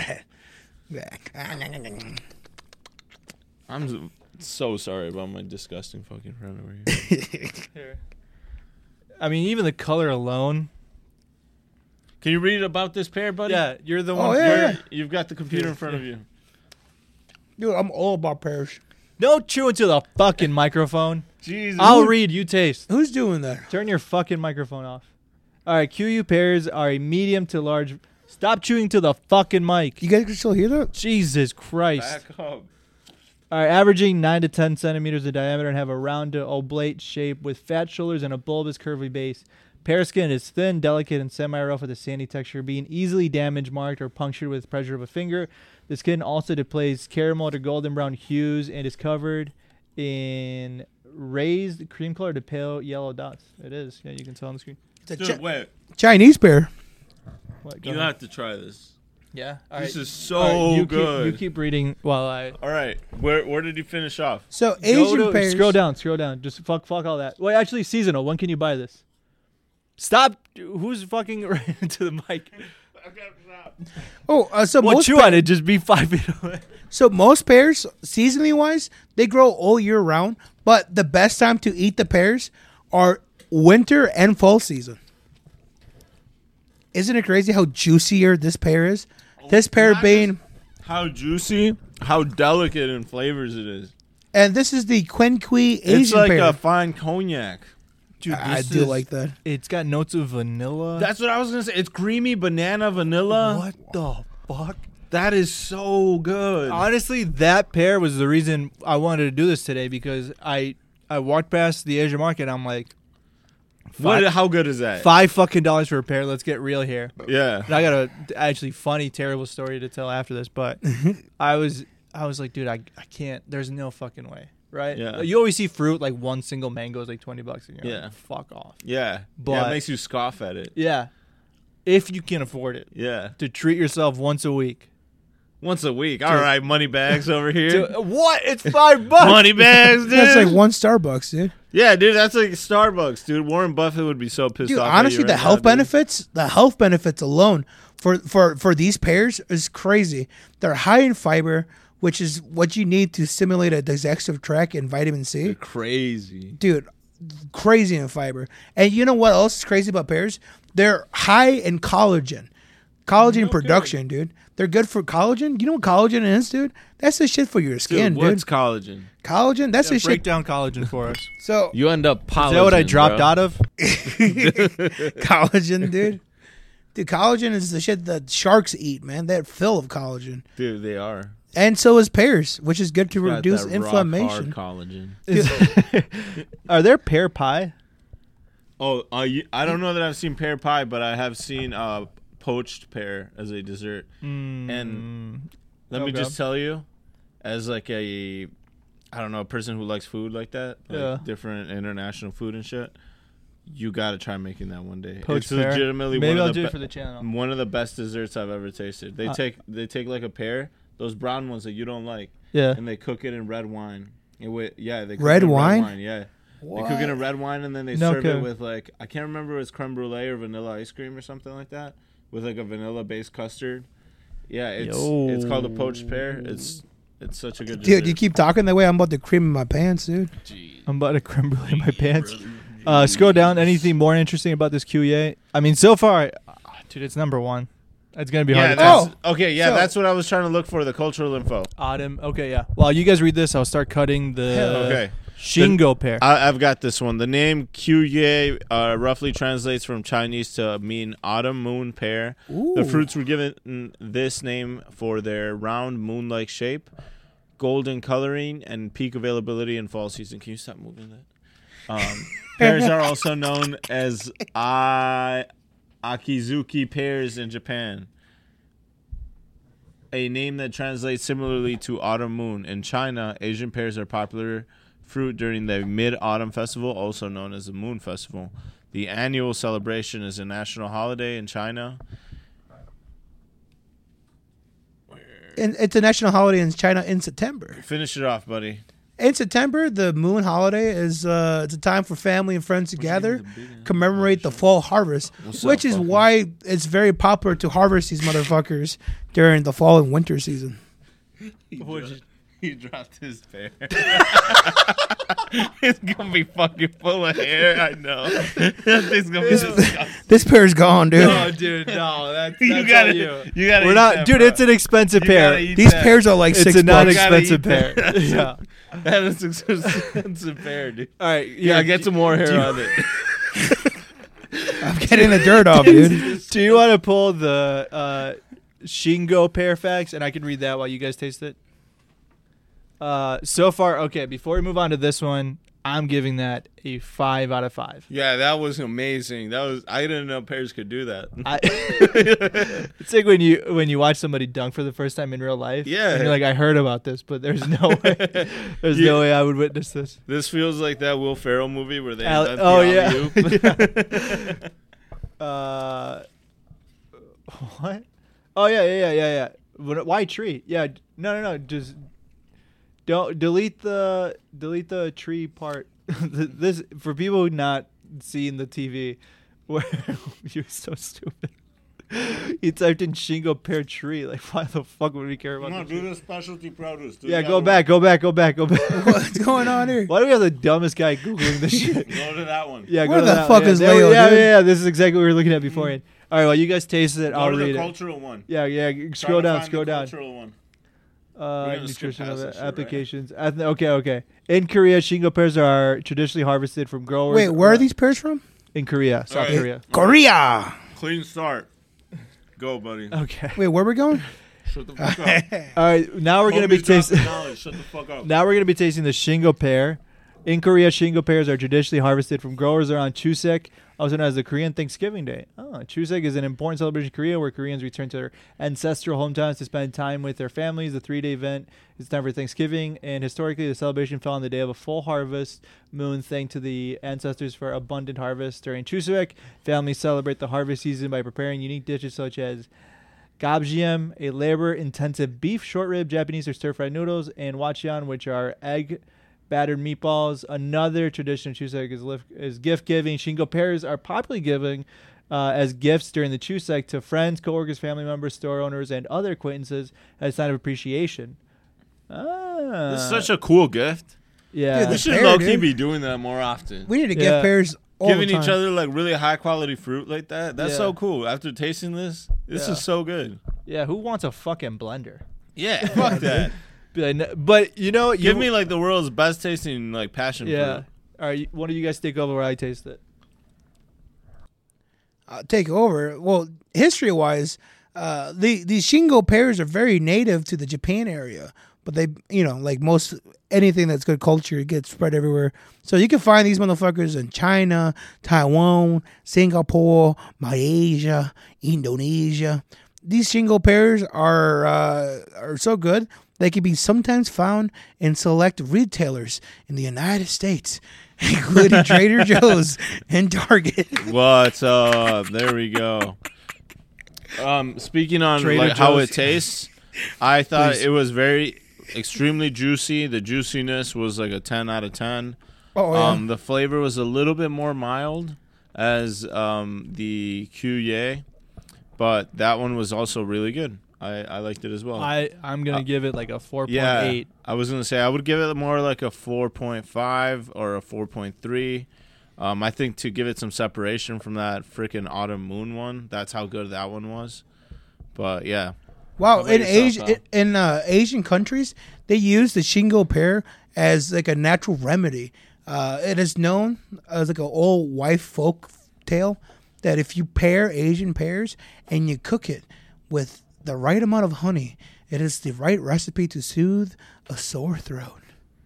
I'm so sorry about my disgusting fucking friend over here. Here. I mean, even the color alone. Can you read about this pear, buddy? Yeah, you're the Oh, one. yeah. You're- You've got the computer in front of you. Dude, I'm all about pears. Don't chew into the fucking microphone. Jesus. I'll read. You taste. Who's doing that? Turn your fucking microphone off. All right, Q U pears are a medium to large. Stop chewing to the fucking mic. You guys can still hear that? Jesus Christ. Back up. All right, averaging nine to ten centimeters in diameter and have a round to oblate shape with fat shoulders and a bulbous, curvy base. Pear skin is thin, delicate, and semi-rough with a sandy texture, being easily damage marked or punctured with pressure of a finger. The skin also displays caramel to golden brown hues and is covered in raised cream color to pale yellow dots. It is. Yeah, you can tell on the screen. It's a Dude, Chi- wait. Chinese pear. What, go You ahead. have to try this. Yeah. All This right. is so All right, you good. Keep, you keep reading while I All right. Where where did you finish off? So Go Asian to- pears. Scroll down. Scroll down. Just fuck fuck all that. Wait, actually, seasonal. When can you buy this? Stop. Who's fucking right into the mic? Oh, uh, so Well, most chew pear- on it. Just be five feet away. So most pears, seasonally wise, they grow all year round. But the best time to eat the pears are winter and fall season. Isn't it crazy how juicier this pear is? This pear not being, How juicy, how delicate in flavors it is. and this is the Quinqui Asian It's like pear. a fine cognac. Dude, I this do is- like that. It's got notes of vanilla. That's what I was gonna say. It's creamy banana vanilla. what the fuck? That is so good. Honestly, that pear was the reason I wanted to do this today because I I walked past the Asian market. And I'm like, What? five, How good is that? five fucking dollars for a pear. Let's get real here. Yeah. And I got a actually funny, terrible story to tell after this, but I was I was like, dude, I I can't. There's no fucking way, right? Yeah. You always see fruit like one single mango is like twenty bucks, and you're Yeah. like, fuck off. Yeah. But- yeah. It makes you scoff at it. Yeah, if you can afford it, Yeah. to treat yourself once a week. Once a week. All right, money bags over here. To, what? It's five bucks. Money bags, dude. That's like one Starbucks, dude. Yeah, dude, that's like Starbucks, dude. Warren Buffett would be so pissed Dude, off. honestly, at the you right health now, dude. benefits, the health benefits alone for, for, for these pears is crazy. They're high in fiber, which is what you need to stimulate a digestive tract and vitamin C. They're crazy. Dude, crazy in fiber. And you know what else is crazy about pears? They're high in collagen. Collagen Okay. production, dude. They're good for collagen. You know what collagen is, dude? That's the shit for your skin, Dude, dude. what's collagen? Collagen, that's Yeah, the break shit. down collagen for us. So You end up polygen, Is that what I dropped bro. out of? collagen, dude. Dude, collagen is the shit that sharks eat, man. They're full of collagen. Dude, they are. And so is pears, which is good to Got reduce that rock inflammation. hard collagen. Is- Are there pear pie? Oh, uh, you, I don't know that I've seen pear pie, but I have seen uh, poached pear as a dessert. And let me Okay. just tell you, as like a, I don't know, a person who likes food like that, like Yeah. different international food and shit, you got to try making that one day. Poached it's pear? legitimately Maybe one I'll of the do be- it for the channel. one of the best desserts I've ever tasted. They Uh, take they take like a pear, those brown ones that you don't like, Yeah. and they cook it in red wine. It wi- yeah, they cook Red it in wine? Red wine, yeah. They cook it in red wine and then they No serve kidding. it with like I can't remember if it's creme brulee or vanilla ice cream or something like that with like a vanilla based custard. Yeah, it's it's called a poached pear. It's it's such a good Dude, dessert. you keep talking that way, I'm about to cream in my pants, dude. I'm about to creme brulee in my pants. Uh, scroll down. Anything more interesting about this Q E A? I mean, so far, uh, dude, it's number one. It's gonna be yeah, hard to that's, Oh, okay, yeah, so- that's what I was trying to look for, the cultural info. Autumn. Okay, yeah. While you guys read this, I'll start cutting the Okay. Shingo pear. I, I've got this one. The name Kyuye uh, roughly translates from Chinese to mean autumn moon pear. The Ooh. fruits were given this name for their round moon-like shape, golden coloring, and peak availability in fall season. Can you stop moving that? Um, pears are also known as I- Akizuki pears in Japan, a name that translates similarly to autumn moon. In China, Asian pears are popular fruit during the Mid-Autumn Festival, also known as the Moon Festival. The annual celebration is a national holiday in China. And it's a national holiday in China in September. Finish it off, buddy. In September, the moon holiday is uh, it's a time for family and friends to gather, commemorate the fall harvest, What's which up, is fucker? why it's very popular to harvest these motherfuckers during the fall and winter season. He, dro- he dropped his pear. It's gonna be fucking full of hair. I know. That thing's gonna be disgusting. This pear's gone, dude. Oh, dude, no, that's, You that's gotta, on you. you gotta. We're eat not, that, dude. bro. It's an expensive You pear. gotta eat These that. pears are like It's six a not bucks. gotta expensive eat pear. that. Yeah. That is an expensive pear, dude. All right. Yeah, get some more hair you- on it. I'm getting the dirt off, dude. Do you want to pull the uh, Shingo pear facts, and I can read that while you guys taste it? Uh, so far, okay. Before we move on to this one, I'm giving that a five out of five. Yeah, that was amazing. That was I didn't know pears could do that. I, it's like when you when you watch somebody dunk for the first time in real life. Yeah. And you're like, I heard about this, but there's no way. There's Yeah. no way I would witness this. This feels like that Will Ferrell movie where they Al- invent oh, the yeah. alley-oop. Uh, what? Oh yeah, yeah, yeah, yeah, yeah. What- Why tree? Yeah, d- no, no, no. Just don't delete the delete the tree part. This for people not seeing the T V. Where you're so stupid. He typed in Shingo pear tree. Like, why the fuck would we care about No, this? do the specialty produce. Do Yeah, the go other back, go back, go back, go back. What's going on here? Why do we have the dumbest guy googling this shit? one. Go to that one. Yeah, Where go to the that fuck one. is yeah, there we- Leo, Yeah, dude? yeah, yeah. This is exactly what we were looking at beforehand. All right, well, you guys taste it. Go I'll to read the it. cultural one. Yeah, yeah. Try Scroll to down, find scroll the down. Cultural one. Uh, gonna skip nutritional past this shit, right? applications. Ethn- okay, okay. In Korea, Shingo pears are traditionally harvested from growers. Wait, where uh, are these pears from? In Korea, South right. Korea. Korea. Clean start. Go, buddy. Okay. Wait, where we going? Shut the fuck up. All right. Now we're gonna be Homies dropping tasting. knowledge. Shut the fuck up. Now we're gonna be tasting the Shingo pear. In Korea, Shingo pears are traditionally harvested from growers around Chuseok, also known as the Korean Thanksgiving Day. Oh, Chuseok is an important celebration in Korea where Koreans return to their ancestral hometowns to spend time with their families. The three-day event is time for Thanksgiving, and historically, the celebration fell on the day of a full harvest moon, thanks to the ancestors for abundant harvest. During Chuseok, families celebrate the harvest season by preparing unique dishes such as gabjiam, a labor-intensive beef short rib, Japanese or stir-fried noodles, and wacheon, which are egg battered meatballs. Another tradition of Chuseok is, lif- is gift giving. Shingo pears are popularly given uh, as gifts during the Chuseok to friends, coworkers, family members, store owners, and other acquaintances as a sign of appreciation. Ah, This is such a cool gift. yeah. Dude, We the should pear, low key dude. be doing that more often. We need to Yeah. give pears all Giving the time. each other like really high quality fruit like that. That's Yeah. so cool. After tasting this, this Yeah. is so good. yeah, who wants a fucking blender? Yeah, fuck that. Be like, "No," but you know, you, Give me like the world's best tasting like passion yeah. fruit. All right, one of you guys take over where I taste it. uh, take over. Well, history wise, uh, the these Shingo pears are very native to the Japan area, but they, you know, like most anything that's good culture, it gets spread everywhere. So you can find these motherfuckers in China, Taiwan, Singapore, Malaysia, Indonesia. These Shingo pears are uh, are so good they can be sometimes found in select retailers in the United States, including Trader Joe's and Target. What's up? There we go. Um, speaking on Trader like how Joe's. it tastes, I thought Please. it was very extremely juicy. The juiciness was like a ten out of ten. Oh, yeah. Um, the flavor was a little bit more mild as um, the Q-Ye, but that one was also really good. I, I liked it as well. I I'm gonna Uh, give it like a four point yeah, eight. I was gonna say I would give it more like a four point five or a four point three. Um, I think to give it some separation from that freaking Autumn Moon one, that's how good that one was. But yeah, Wow, How about in yourself, Asia, Al? in uh, Asian countries, they use the Shingo pear as like a natural remedy. Uh, it is known as like an old wife folk tale that if you pair Asian pears and you cook it with the right amount of honey, it is the right recipe to soothe a sore throat.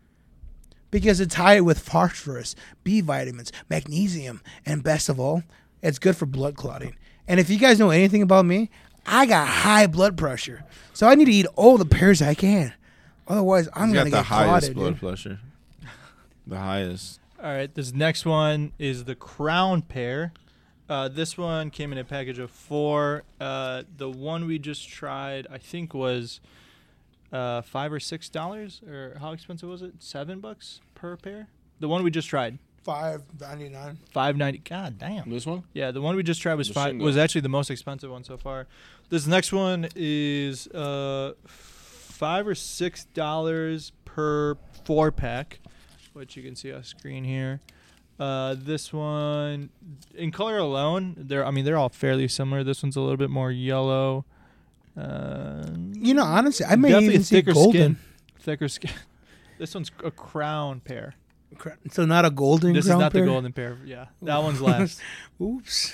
Because it's high with phosphorus, B vitamins, magnesium, and best of all, it's good for blood clotting. And if you guys know anything about me, I got high blood pressure, so I need to eat all the pears I can. Otherwise, I'm he's gonna got the get highest clotted. blood Dude. pressure. The highest. All right, this next one is the Crown pear. Uh, this one came in a package of four. Uh, the one we just tried, I think, was uh, five or six dollars, or how expensive was it? Seven bucks per pear. The one we just tried, Five ninety nine. five ninety. God damn. This one? Yeah, the one we just tried was The five. Shingo. Was actually the most expensive one so far. This next one is uh, five or six dollars per four pack, which you can see on screen here. Uh, this one, in color alone, they're I mean they're all fairly similar. This one's a little bit more yellow. Uh, You know, honestly, I may definitely even see thicker golden. skin. Thicker skin. This one's a crown pear. Cra- So not a golden. This is crown not pear? the golden pear. Yeah, that one's last. Oops.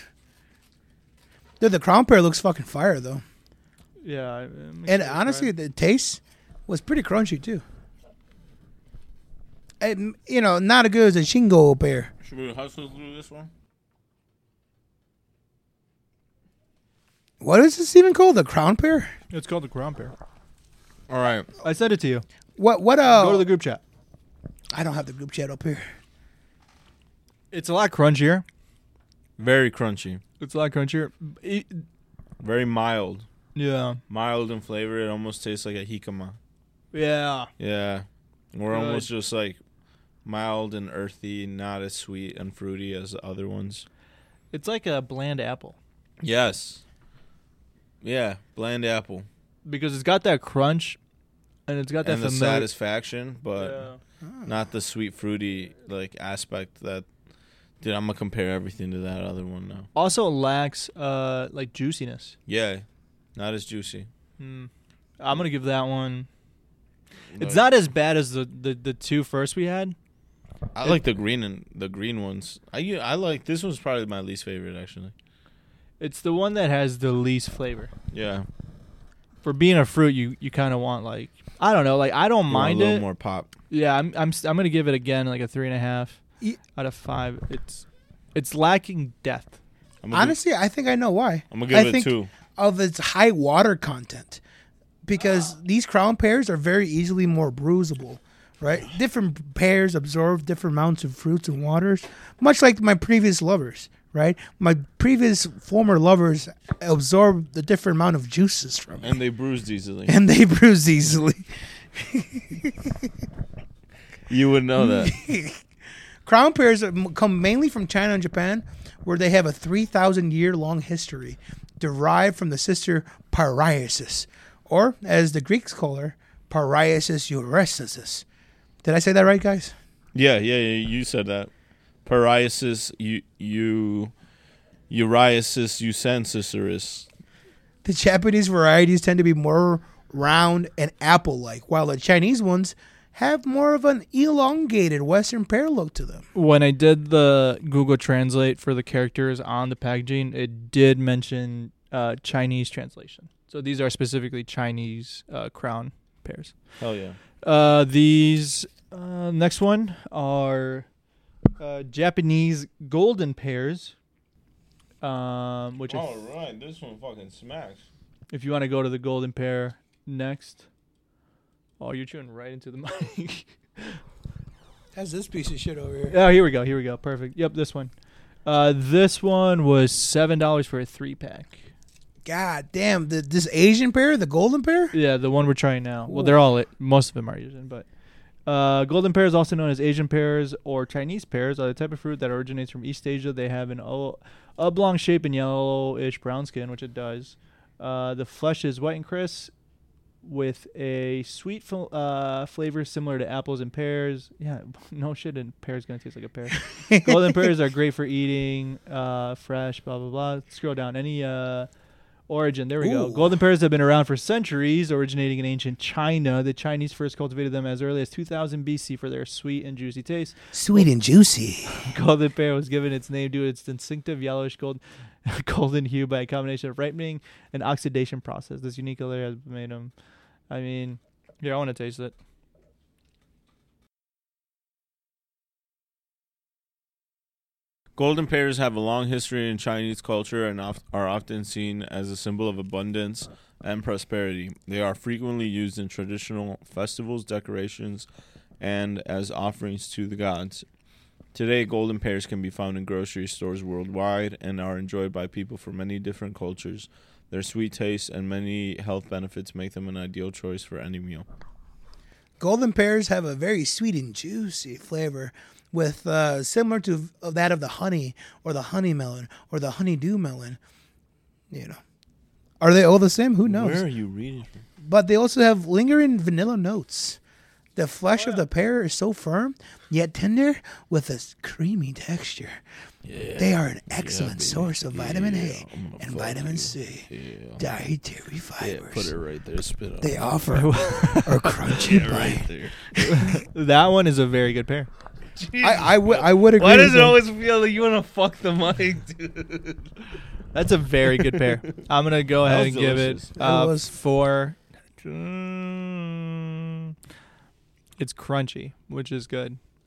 Dude, the crown pear looks fucking fire though, Yeah, I'm excited and to try honestly, it. the taste was pretty crunchy too. I, um, you know, not as good as a Shingo pear. Should we hustle through this one? What is this even called? The crown pear? It's called the crown pear. All right. I sent it to you. What? What? Uh, Go to the group chat. I don't have the group chat up here. It's a lot crunchier. Very crunchy. It's a lot crunchier. It- Very mild. yeah. Mild in flavor. It almost tastes like a jicama. Yeah. Yeah. We're Good. almost just like mild and earthy, not as sweet and fruity as the other ones. It's like a bland apple Yes. Yeah. Bland apple. because it's got that crunch and it's got that And the familiar. satisfaction, but not the sweet fruity like aspect that. Dude, I'm gonna compare everything to that other one now. Also lacks uh like juiciness. Yeah, not as juicy. Mm. I'm gonna give that one. It's Like, not as bad as the, the, the two first we had. I like the green and the green ones. I u- I like this one's probably my least favorite actually. It's the one that has the least flavor. Yeah, For being a fruit, you, you kind of want like I don't know, like I don't You want mind a little it. more pop. Yeah, I'm I'm I'm gonna give it again like a three and a half Ye- out of five. It's it's lacking depth. I'm gonna Honestly, I think I know why. give, I'm gonna give I it think two. of its high water content, because these crown pears are very easily more bruisable, right? Different pears absorb different amounts of fruits and waters, much like my previous lovers, right? My previous former lovers absorb the different amount of juices from it, And they bruised easily. and they bruise easily. You would know that. Crown pears are- come mainly from China and Japan, where they have a three thousand year long history derived from the sister Pariasis, or as the Greeks call her, Pariasis uresicis. Did I say that right, guys? Yeah, yeah, yeah. You said that. Pariasis, you, you, Uriasis, usensiceris. The Japanese varieties tend to be more round and apple-like, while the Chinese ones have more of an elongated Western pear look to them. When I did the Google Translate for the characters on the packaging, it did mention uh, Chinese translation. So these are specifically Chinese uh, crown pears. Hell yeah. Uh, these uh, next one are uh, Japanese golden pears. Um, which All if, right, this one fucking smacks. if you want to go to the golden pear next. Oh, you're chewing right into the mic. That's this piece of shit over here. Oh, here we go. Here we go. Perfect. Yep, this one. Uh, this one was seven dollars for a three pack. God damn, the, this Asian pear, the golden pear? Yeah, the one we're trying now. Well, Ooh. they're all most of them are Asian, but uh, golden pears, also known as Asian pears or Chinese pears, are the type of fruit that originates from East Asia. They have an o- oblong shape and yellowish brown skin, which it does. Uh, the flesh is white and crisp, with a sweet fl- uh, flavor similar to apples and pears. Yeah, no shit, and pears gonna taste like a pear. Golden pears are great for eating, uh, fresh, blah, blah, blah. Scroll down. Any uh, origin. There we go. Ooh. Golden pears have been around for centuries, originating in ancient China. The Chinese first cultivated them as early as two thousand B C for their sweet and juicy taste. Sweet and juicy. Golden pear was given its name due to its distinctive yellowish gold, golden hue by a combination of ripening and oxidation process. This unique color has made them... I mean, here, I want to taste it. Golden pears have a long history in Chinese culture and oft- are often seen as a symbol of abundance and prosperity. They are frequently used in traditional festivals, decorations, and as offerings to the gods. Today, golden pears can be found in grocery stores worldwide and are enjoyed by people from many different cultures. Their sweet taste and many health benefits make them an ideal choice for any meal. Golden pears have a very sweet and juicy flavor, with uh, similar to that of the honey or the honey melon or the honeydew melon. You know, are they all the same? Who knows? Where are you reading from? But they also have lingering vanilla notes. The flesh of the pear is so firm yet tender, with a creamy texture. Yeah. They are an excellent baby. source of vitamin Yeah, A I'm gonna and fuck vitamin you. C, Yeah. dietary Yeah, fibers. put it right there. Spit on They it. offer a crunchy Yeah, right bite. there. That one is a very good pear. I, I would I would agree. Why with does it them. always feel like you want to fuck the mic, dude? That's a very good pear. I'm going to go That ahead was and give delicious. it It uh, was- four. Mm, it's crunchy, which is good.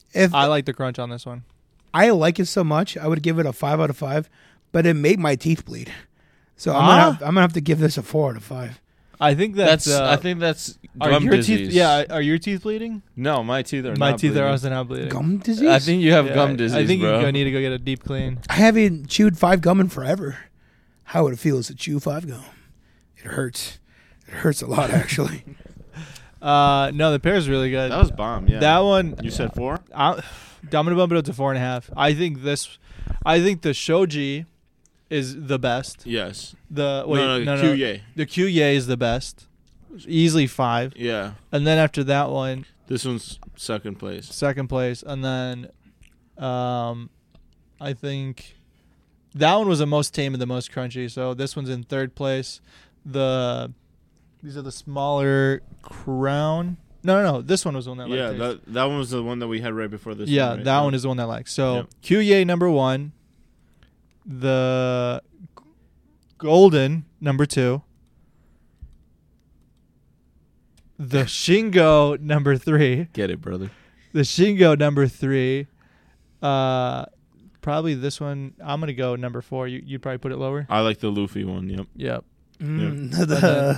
If I like the crunch on this one. I like it so much, I would give it a five out of five, but it made my teeth bleed. So I'm, Huh? gonna have, I'm gonna have to give this a four out of five. I think that's. That's. uh, I think that's are gum your disease. teeth? Yeah. Are your teeth bleeding? No, my teeth are. My not teeth bleeding. are also not bleeding. Gum disease? I think you have Yeah, gum I- disease, I think bro. you're gonna need to go get a deep clean. I haven't chewed five gum in forever. How would it feel to chew five gum? It hurts. It hurts a lot, actually. Uh, no, the pear is really good. That was bomb. Yeah. That one. You said four. I, I'm gonna bump it up to four and a half. I think this. I think the shoji is the best. Yes. The wait, no, no, no, no, Q-Yay. The Q-Yay is the best. Easily five. Yeah. And then after that one, This one's second place. second place, and then, um, I think that one was the most tame and the most crunchy. So this one's in third place. The these are the smaller crown. No, no, no. This one was the one that I Yeah, liked. that that one was the one that we had right before this. yeah, one, right? that one is the one I like. So Yep. Q-Yay number one, the golden number two, the Shingo number three. Get it, brother. The Shingo number three. Uh, probably this one. I'm gonna go number four. You you'd probably put it lower. I like the Luffy one. Yep. Yep. Mm, the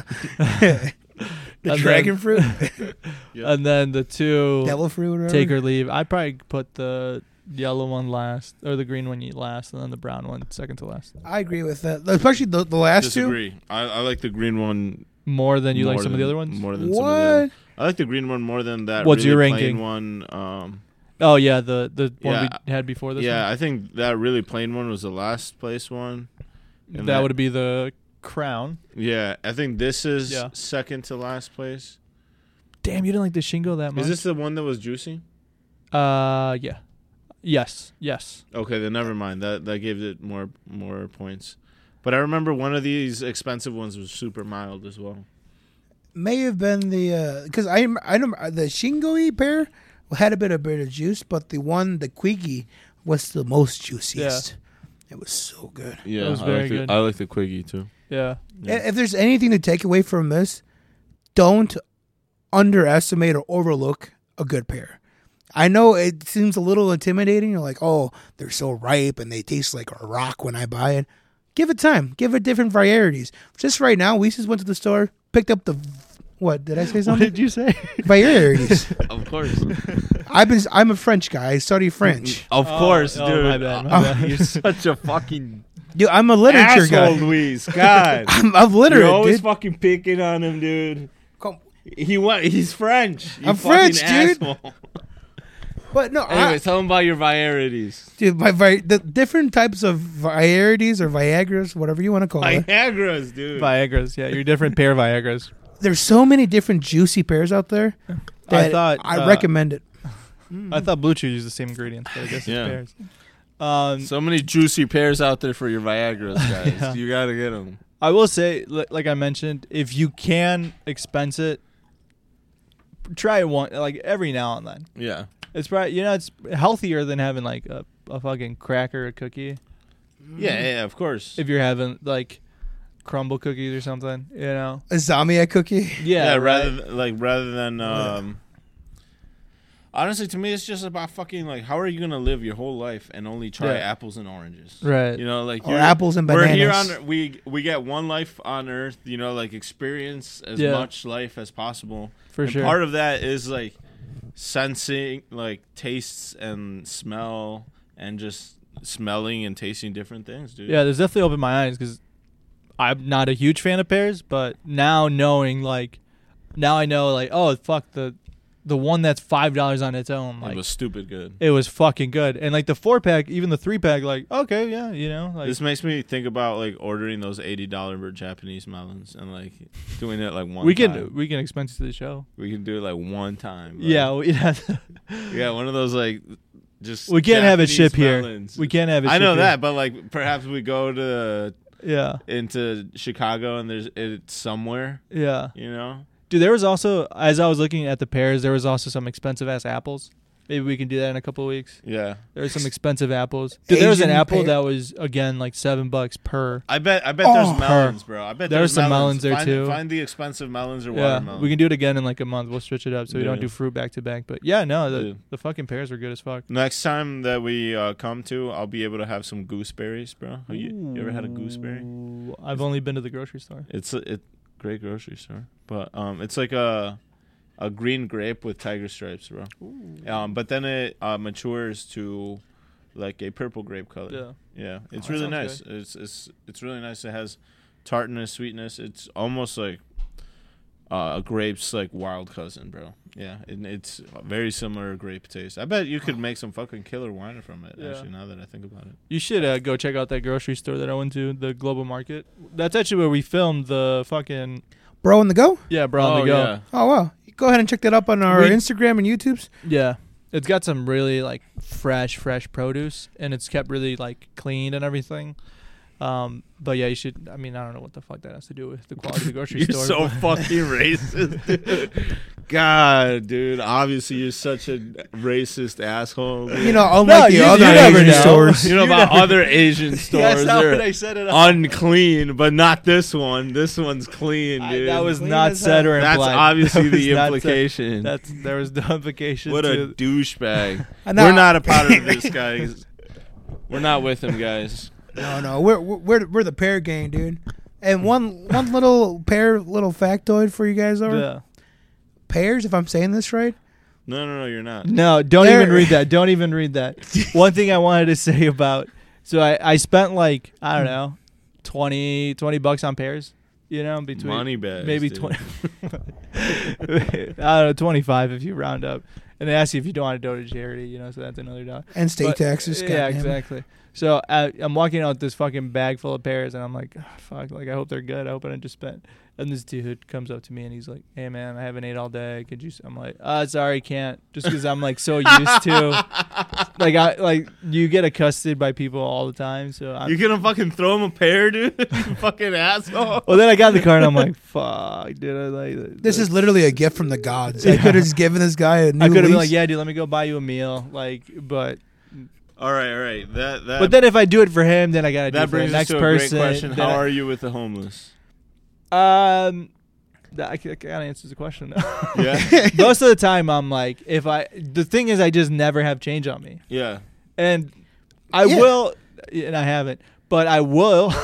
the And dragon then- fruit, Yep. And then the two devil fruit, whatever. take or leave. I'd probably put the yellow one last, or the green one last, and then the brown one second to last. I agree with that, especially the the last two. Disagree. I, I like the green one More than you like more some of than- the other ones. More than some of the What? other. I like the green one more than that. What's really your plain ranking? One. Um, Oh yeah, the the one Yeah. we had before this. yeah, one. I think that really plain one was the last place one. that, and that- would be the crown. Yeah, I think this is Yeah. second to last place. Damn, you didn't like the Shingo that much. Is this the one that was juicy? Uh, yeah. Yes. Yes. Okay, then never mind. That that gave it more more points. But I remember one of these expensive ones was super mild as well. May have been the because I I know the Shingo pear had a bit of bit of juice, but the one the Quiggy was the most juiciest. It was so good. Yeah, That was I very like the, good. I like the Quiggy too. Yeah. Yeah. If there's anything to take away from this, don't underestimate or overlook a good pear. I know it seems a little intimidating. You're like, oh, they're so ripe and they taste like a rock when I buy it. Give it time. Give it different varieties. Just right now, we just went to the store, picked up the what? Did I say What something? did you say? Varieties. Of course. I've been. I'm a French guy. I study French. Of Oh, course, oh, dude. my bad, my Oh, bad. You're such a fucking Dude, I'm a literature asshole, guy. Luis. God. I'm, I'm literate, You're always dude. fucking picking on him, dude. Come- He what? He's French. You I'm fucking French, dude. asshole. But no, Anyway, I, tell him about your varieties. dude, my vi- the different types of varieties or Viagra's, whatever you want to call it. Viagra's, dude. Viagra's. Yeah, your different pear Viagra's. There's so many different juicy pears out there that I thought. I uh, recommend it. I thought Blue Chew used the same ingredients, but I guess Yeah. it's pears. Um, So many juicy pears out there for your Viagra's, guys. Yeah. You gotta get them. I will say, li- like I mentioned, if you can expense it, try it one like every now and then. Yeah. It's probably you know it's healthier than having like a, a fucking cracker or a cookie. Yeah, yeah, of course. If you're having like crumble cookies or something, you know. A Zamia cookie. Yeah, yeah, right. rather than, like rather than um honestly to me it's just about fucking like how are you gonna live your whole life and only try Yeah. apples and oranges? Right. You know, like Or you're- apples and We're here bananas. on we we get one life on earth, you know, like experience as Yeah. much life as possible. For and sure. part of that is like sensing like tastes and smell and just smelling and tasting different things, dude. Yeah, there's definitely opened my eyes because I'm not a huge fan of pears, but now knowing like, now I know like, oh fuck the, the one that's five dollars on its own, like It was stupid good. it was fucking good, and like the four pack, even the three pack, like okay, yeah, you know, like This makes me think about like ordering those eighty dollar Japanese melons and like doing it like one we time. can we can expense it to the show. We can do it like one time. like- Yeah, we, yeah, Yeah, one of those like just we can't have it Japanese ship here. melons. We can't have it. I ship know here. that, but like perhaps we go to Yeah, into Chicago and there's it's somewhere, yeah. you know? Dude, there was also, as I was looking at the pears, there was also some expensive ass apples. Maybe we can do that in a couple of weeks. Yeah. There's some expensive apples. Dude, there was an Asian apple pear. that was again like seven bucks per. I bet. I bet Oh. there's melons, bro. I bet There's there's, some melons there, find, too. Find the expensive melons or Yeah, watermelon. we can do it again in like a month. We'll switch it up so we don't Yeah. do fruit back to back. But yeah, no, the, Dude. the fucking pears were good as fuck. Next time that we uh, come to, I'll be able to have some gooseberries, bro. Have you, you ever had a gooseberry? Ooh, I've only been to the grocery store. It's a it, great grocery store, but um, it's like a a green grape with tiger stripes, bro. Um, but then it uh, matures to like a purple grape color. Yeah. Yeah, it's Oh, that really sounds nice. It's it's it's really nice. It has tartness, sweetness. It's almost like uh, a grape's like wild cousin, bro. Yeah, and it's a very similar grape taste. I bet you could make some fucking killer wine from it. Yeah. Actually, now that I think about it. You should uh, go check out that grocery store that I went to, the Global Market. That's actually where we filmed the fucking Bro on the go? yeah, bro on oh the go. yeah, Oh, wow. Go ahead and check that up on our We- Instagram and YouTubes. Yeah. It's got some really like fresh, fresh produce, and it's kept really like clean and everything. Um, but yeah, you should. I mean, I don't know what the fuck that has to do with the quality of the grocery you're store. so but- fucking racist, dude. God, dude. Obviously, you're such a racist asshole. dude. You know, unlike No, the you- other you never Asian know. stores. You know about other Asian stores? That's not They're what I said at all. unclean, but not this one. This one's clean, I- dude. that was Clean not as said or That's implied. obviously That was the not said. implication. That's there was no implication. What a to, douchebag. And now- We're not a part of this, guys. We're not with him, guys. No, no, we're we're we're the pear gang, dude. And one one little pear little factoid for you guys, though. yeah. Pears, if I'm saying this right. No, no, no, you're not. No, don't There- even read that. Don't even read that. One thing I wanted to say about so I, I spent like I don't know twenty, twenty bucks on pears. You know, between Money bags. maybe dude. twenty. I don't know, twenty-five if you round up. And they ask you if you don't want to donate to charity. You know, so that's another dollar. And state But- taxes. Yeah, goddamn. exactly. So I, I'm walking out with this fucking bag full of pears, and I'm like, oh, fuck, like I hope they're good. I hope I didn't just spend. And this dude comes up to me and he's like, "Hey man, I haven't ate all day. Could you?" s-" I'm like, "Uh, sorry, can't." Just because I'm like so used to, like I like you get accosted by people all the time. So I'm, You're gonna fucking throw him a pear, dude? You fucking asshole. well, then I got in the car and I'm like, "Fuck, dude, I like This is literally a gift from the gods. I could have just given this guy a new I could have been lease. like, "Yeah, dude, let me go buy you a meal." Like, but All right, all right. That that. but then if I do it for him, then I gotta do it that for the brings us next to a person. great question. Then How I- are you with the homeless? Um, that I kind of answers the question. Yeah, Most of the time, I'm like, if I the thing is, I just never have change on me, yeah. and I Yeah. will, and I haven't, but I will,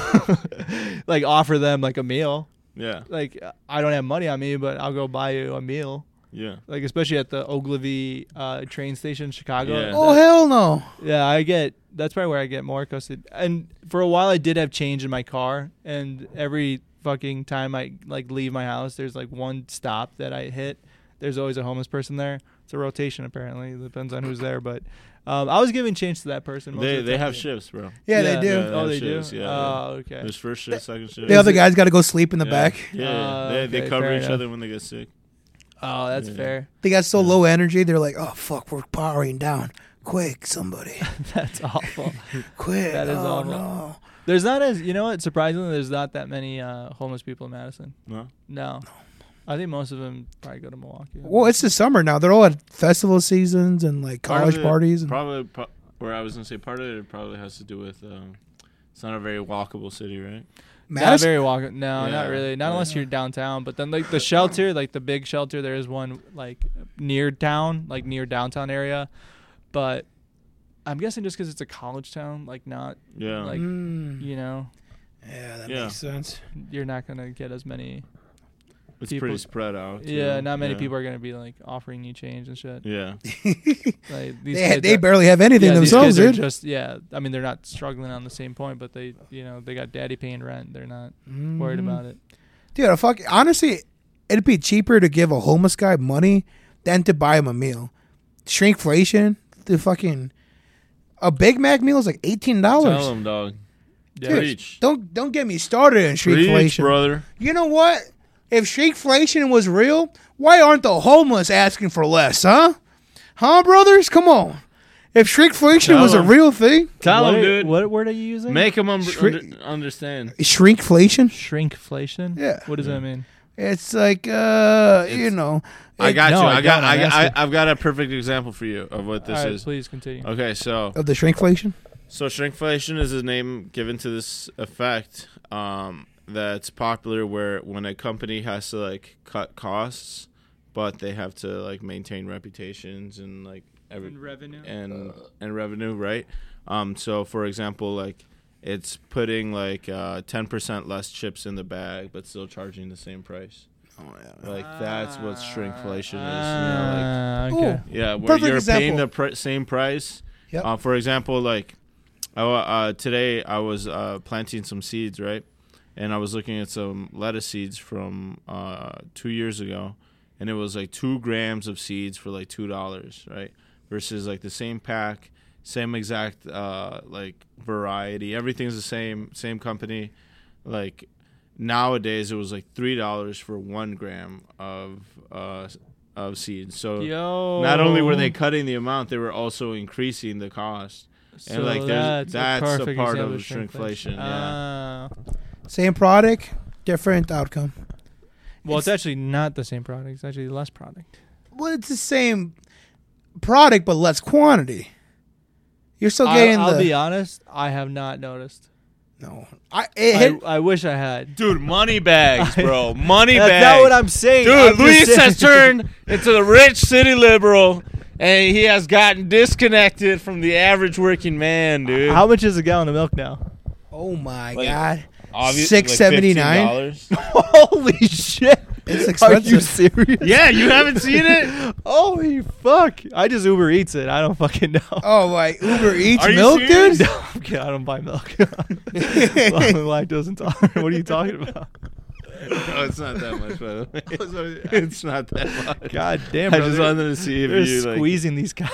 like offer them like a meal. Yeah, Like I don't have money on me, but I'll go buy you a meal. yeah. Like especially at the Ogilvy uh, train station in Chicago. Yeah. Oh hell no! Yeah, I get that's probably where I get more accosted. And for a while, I did have change in my car, and every fucking time I like leave my house, there's like one stop that I hit. There's always a homeless person there. It's a rotation apparently. It depends on who's there, but um, I was giving change to that person. Most They of the they time. have shifts, bro. Yeah, they do. Yeah, Oh, have they do. shifts, yeah, oh, okay. There's first shift, second shift. The other guys got to go sleep in the Yeah. back. Yeah, Uh, they, they okay, cover fair each enough. other when they get sick. Oh, that's Yeah. fair. They got so low energy. They're like, "Oh fuck, we're powering down. Quick, somebody, That's awful. quick!" That is oh, awful. No. There's not as you know what? Surprisingly, there's not that many uh, homeless people in Madison. No, No, I think most of them probably go to Milwaukee. Well, it's the summer now. They're all at festival seasons and like Part of college it- parties. And Probably, pro- where I was gonna say part of it probably has to do with um, it's not a very walkable city, right? Not Madison. very walk. No, Yeah, not really. Not yeah. unless you're downtown. But then like the shelter, like the big shelter, there is one like near town, like near downtown area. But I'm guessing just because it's a college town, like not Yeah, like Mm. you know, Yeah, that Yeah. makes sense. you're not gonna get as many. it's people- pretty spread out. too. Yeah, not many yeah. people are gonna be like offering you change and shit. Yeah, Like these They, kids they are- barely have anything yeah, these themselves, kids are dude. just yeah. I mean, they're not struggling on the same point, but they you know they got daddy paying rent. They're not worried Mhm. about it. Dude, fuck. Honestly, it'd be cheaper to give a homeless guy money than to buy him a meal. Shrinkflation, the fucking a Big Mac meal is like eighteen tell dollars. them, dog. Yeah. Dude, Preach, Don't don't get me started in Preach, shrinkflation, brother. You know what? If shrinkflation was real, why aren't the homeless asking for less, huh? Huh, brothers? Come on. If shrinkflation Tell was a 'em. real thing, Tell what, them, dude. What word are you using? Make them un- Shrink- under- understand. shrinkflation, Shrinkflation. Yeah. What does Yeah. that mean? It's like, uh, It's- you know. I it- got No, you. I I got. don't. I'm I, I, asking. I've got a perfect example for you of what this All right, is. please continue. Okay, so Of the shrinkflation? so shrinkflation is a name given to this effect um, that's popular, where when a company has to like cut costs, but they have to like maintain reputations and like every revenue. and and revenue, right? Um, so for example, like it's putting like uh, ten percent less chips in the bag, but still charging the same price. Oh, yeah. Like that's what shrinkflation is. You know, Ah, Ooh. okay. like yeah, where Perfect you're example. paying the pr- same price. Yep. Uh, for example, like I, wa- uh, today I was uh, planting some seeds, right? And I was looking at some lettuce seeds from uh, two years ago, and it was like two grams of seeds for like two dollars, right? Versus like the same pack, same exact uh, like variety, everything's the same, same company. Like nowadays, it was like three dollars for one gram of uh, of seeds. So Yo. not only were they cutting the amount, they were also increasing the cost. So and like there's, that's, that's a, perfect part of example shrinkflation. Yeah. Ah. Same product, different outcome. Well, it's, It's- actually not the same product. It's actually less product. Well, it's the same product, but less quantity. You're still I, getting I'll the... be honest. I have not noticed. No. I, it hit, I, I wish I had. Dude, money bags, bro. Money That's bags. not what I'm saying. Dude, I'm just Luis saying- has turned into the rich city liberal, and he has gotten disconnected from the average working man, dude. How much is a gallon of milk now? oh, my Like, God. Obvi- six seventy-nine? like fifteen dollars. Holy shit! It's Are you expensive. serious? Yeah, you haven't seen it? Holy fuck! I just Uber Eats it. I don't fucking know. Oh, my. Uber Eats Are you milk, serious? dude? No, I'm kidding. I don't buy milk. Lactose intolerant. What are you talking about? No, it's not that much, by the way. It's not that much. God damn, I bro. just they're- wanted to see if They're you like. squeezing these cows.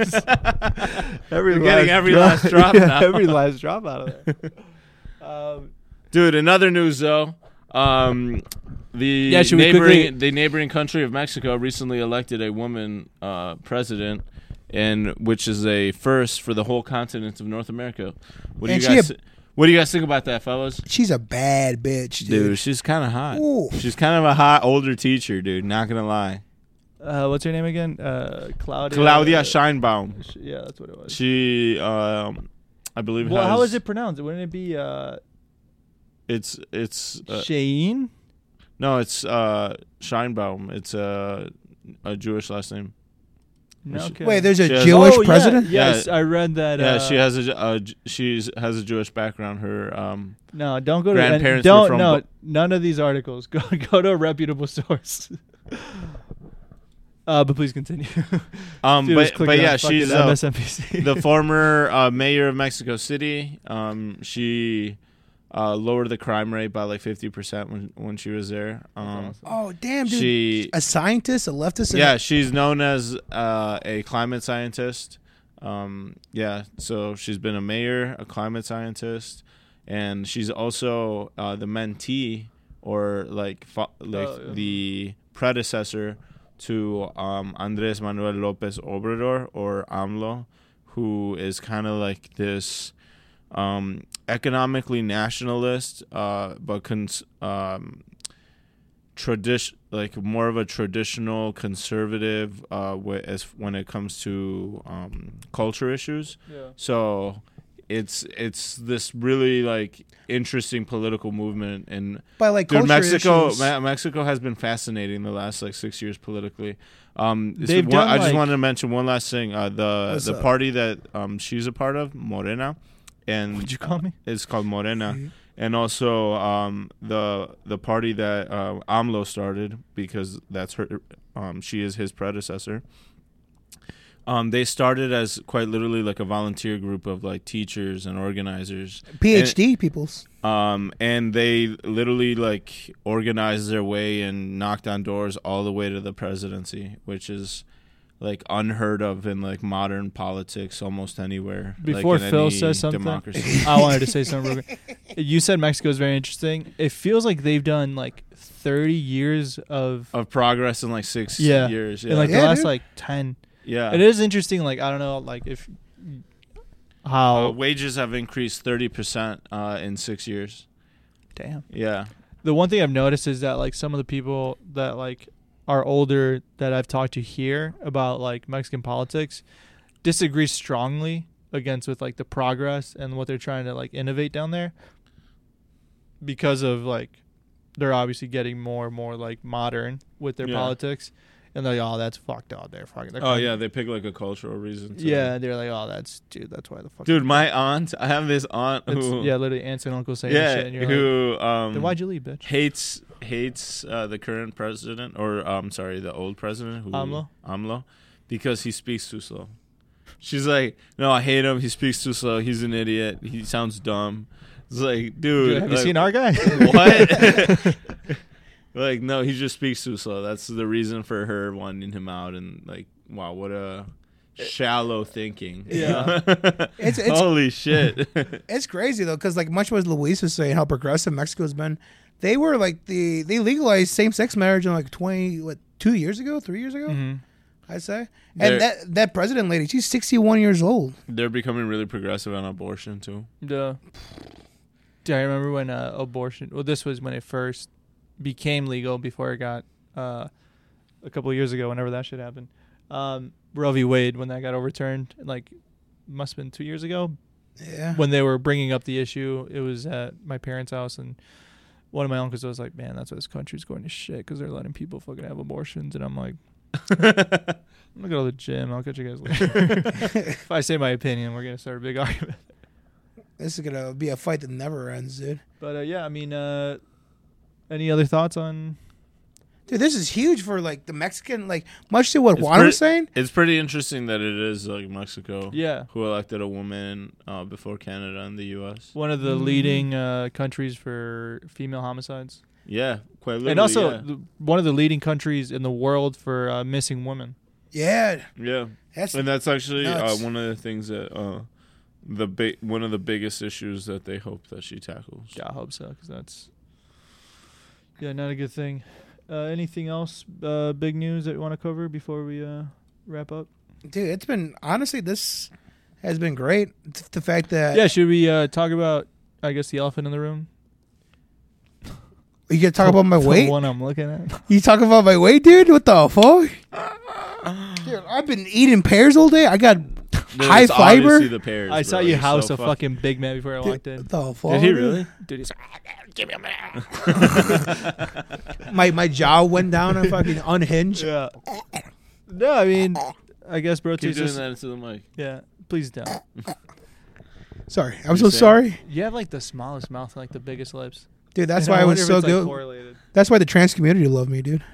every They're getting every last drop yeah, now. Every last drop out of there. Um, Dude, in other news though, um, the Yeah, should we neighboring quickly- the neighboring country of Mexico recently elected a woman uh, president, and which is a first for the whole continent of North America. What do And you she guys? a- what do you guys think about that, fellas? She's a bad bitch, dude. Dude, she's kind of hot. Ooh. She's kind of a hot older teacher, dude. Not gonna lie. uh, what's her name again? Uh, Claudia. Claudia Scheinbaum. Sh- Yeah, that's what it was. She, um, I believe. well, has, how is it pronounced? Wouldn't it be uh, It's it's uh, Shane? no, it's uh, Scheinbaum. It's uh, a Jewish last name. No, She- okay. Wait, there's a She has- Jewish oh, yeah, president? Yes, Yeah. I read that. Yeah, uh, she has a, a she's has a Jewish background. Her um No, don't go to. grandparents were Don't from no. Bo- None of these articles. Go go to a reputable source. uh, but please continue. um Dude, I was but clicking but on yeah, fucking she's uh, M S N B C. the former uh, mayor of Mexico City. Um, she uh, lowered the crime rate by like fifty percent when when she was there. Um, Oh, damn, dude. she a scientist, a leftist? and yeah, she's known as uh, a climate scientist. Um, yeah, so she's been a mayor, a climate scientist, and she's also uh, the mentee or like fa- like Oh, yeah. the predecessor to um, Andres Manuel Lopez Obrador or AMLO, who is kind of like this um, economically nationalist, uh, but cons- um, tradition like more of a traditional conservative uh wh- as when it comes to um culture issues. Yeah. So it's it's this really like interesting political movement, and by like dude, culture Mexico issues. Me- Mexico has been fascinating the last like six years politically. Um, this They've is one, done, I just like- wanted to mention one last thing. Uh, the What's the up? party that um she's a part of, Morena, and What'd you call me? it's called Morena. Mhm. And also um, the the party that uh, AMLO started, because that's her, um, she is his predecessor. Um, they started as quite literally like a volunteer group of like teachers and organizers. PhD peoples. Um, and they literally like organized their way and knocked on doors all the way to the presidency, which is like unheard of in like modern politics almost anywhere. like, Before in Phil any says something, democracy. I wanted to say something. Real quick. You said Mexico is very interesting. It feels like they've done like thirty years of Of progress in like six Yeah. years. Yeah. in like Yeah, the last dude. like ten. yeah. It is interesting. Like I don't know, like if Uh, how wages have increased thirty percent uh, in six years. damn. Yeah. the one thing I've noticed is that like some of the people that like are older that I've talked to here about like Mexican politics disagree strongly against with like the progress and what they're trying to like innovate down there because of like they're obviously getting more and more like modern with their Yeah. politics, and they're like, oh, that's fucked up. They're fucking. They're Oh fucking- yeah, they pick like a cultural reason. To yeah. They're like, oh, that's dude. That's why the fuck. Dude, my aunt. I have this aunt It's, who. yeah, literally aunts and uncles saying Yeah, shit, and you're like, who um then why'd you leave, bitch? hates hates uh, the current president, or um sorry, the old president, who, AMLO? AMLO, because he speaks too slow. She's like, no, I hate him. He speaks too slow. He's an idiot. He sounds dumb. It's like, dude, Dude, have like, you seen our guy? what? Like, no, he just speaks too slow. That's the reason for her wanting him out. And like, wow, what a shallow thinking. Yeah. It's- it's- holy shit. It's crazy though, because like much as Luis was saying, how progressive Mexico's been. They were like the they legalized same sex marriage in like twenty what two years ago, three years ago, hmm I'd say. They're- And that that president lady, she's sixty one years old. They're becoming really progressive on abortion too. Duh. Yeah, I remember when uh, abortion. Well, this was when it first became legal before it got uh, a couple of years ago. Whenever that shit happened, um, Roe v. Wade, when that got overturned, like must have been two years ago. Yeah. When they were bringing up the issue, it was at my parents' house, and one of my uncles was like, "Man, that's why this country's going to shit because they're letting people fucking have abortions." And I'm like, "I'm gonna go to the gym. I'll catch you guys later." If I say my opinion, we're gonna start a big argument. This is gonna be a fight that never ends, dude. But uh, yeah, I mean, uh, any other thoughts on? Dude, this is huge for like the Mexican, like much to what It's Juan pretty- was saying. It's pretty interesting that it is like Mexico Yeah, who elected a woman uh, before Canada and the U S. one of the Mhm. leading uh, countries for female homicides, Yeah, quite literally. and also yeah. the, one of the leading countries in the world for uh, missing women. Yeah, yeah. that's And that's actually uh, nuts. one of the things that uh, the big one of the biggest issues that they hope that she tackles. Yeah, I hope so, because that's yeah, not a good thing. Uh, anything else? Uh, big news that you want to cover before we uh, wrap up? dude. It's been honestly, this has been great. It's the fact that Yeah, should we uh, talk about? I guess the elephant in the room. you gonna talk about my The weight. one I'm looking at. You talk about my weight, dude? What the fuck? Dude, I've been eating pears all day. I got Dude, high it's fiber. obviously the pears, I saw bro. you You're house so a fuck- fucking Big Man before I Dude, walked in. what the fuck? Did he really? Dude, he's My my jaw went down and fucking unhinged. yeah. No, I mean, I guess bro. Keep T's doing just- that into the mic. Yeah, please don't. Sorry, I'm You so saying? sorry, You have like the smallest mouth and like the biggest lips. dude. That's And why I wonder was if so it's, like, good. correlated. That's why the trans community love me, dude.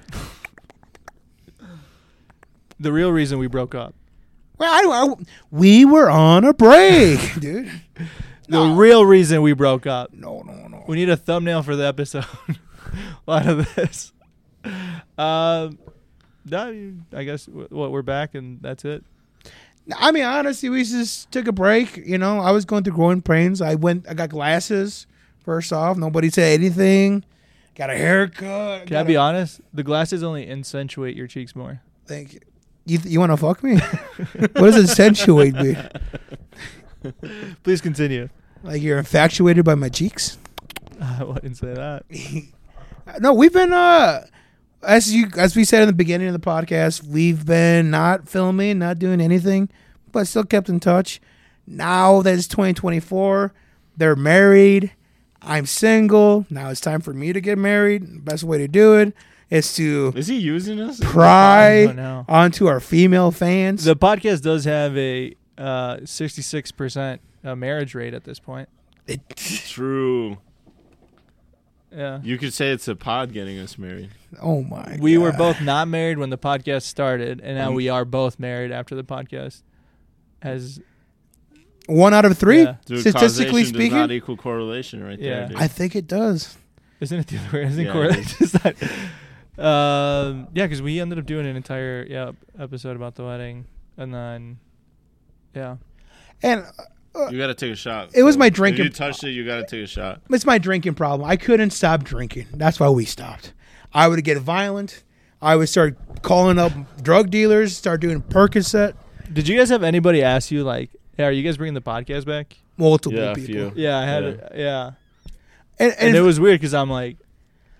The real reason we broke up. Well, I, I we were on a break, dude. The No. real reason we broke up. No, no, no. We need a thumbnail for the episode. A lot of this. Um, no, I guess w- what we're back and that's it. I mean, honestly, we just took a break. You know, I was going through growing pains. I went, I got glasses. First off, nobody said anything. Got a haircut. Can I be honest? The glasses only accentuate your cheeks more. Thank you. You, you want to fuck me? What does accentuate me? Please continue. Like you're infatuated by my cheeks? I wouldn't say that. No, we've been uh as you as we said in the beginning of the podcast, we've been not filming, not doing anything, but still kept in touch. Now that it's twenty twenty-four, they're married. I'm single. Now it's time for me to get married. Best way to do it is to Is he using us? I pry don't know. onto our female fans. The podcast does have a uh, sixty-six percent uh, marriage rate at this point. True. Yeah. You could say it's a pod getting us married. Oh my! We were God. both not married when the podcast started, and now Um, we are both married after the podcast has. one out of three. Yeah. Dude, Statistically causation does not speaking, equal correlation right Yeah. there, dude. I think it does. Isn't it the other way? Isn't Yeah, it correlation? It's not- um, yeah, because we ended up doing an entire yeah episode about the wedding, and then yeah, And You got to take a shot. It was my If drinking- you touched it, you got to take a shot. it's my drinking problem. I couldn't stop drinking. That's why we stopped. I would get violent. I would start calling up drug dealers, start doing Percocet. did you guys have anybody ask you like, hey, are you guys bringing the podcast back? Multiple Yeah, a people. few. Yeah, I had Yeah. it. Yeah, And, and, and it if- was weird because I'm like,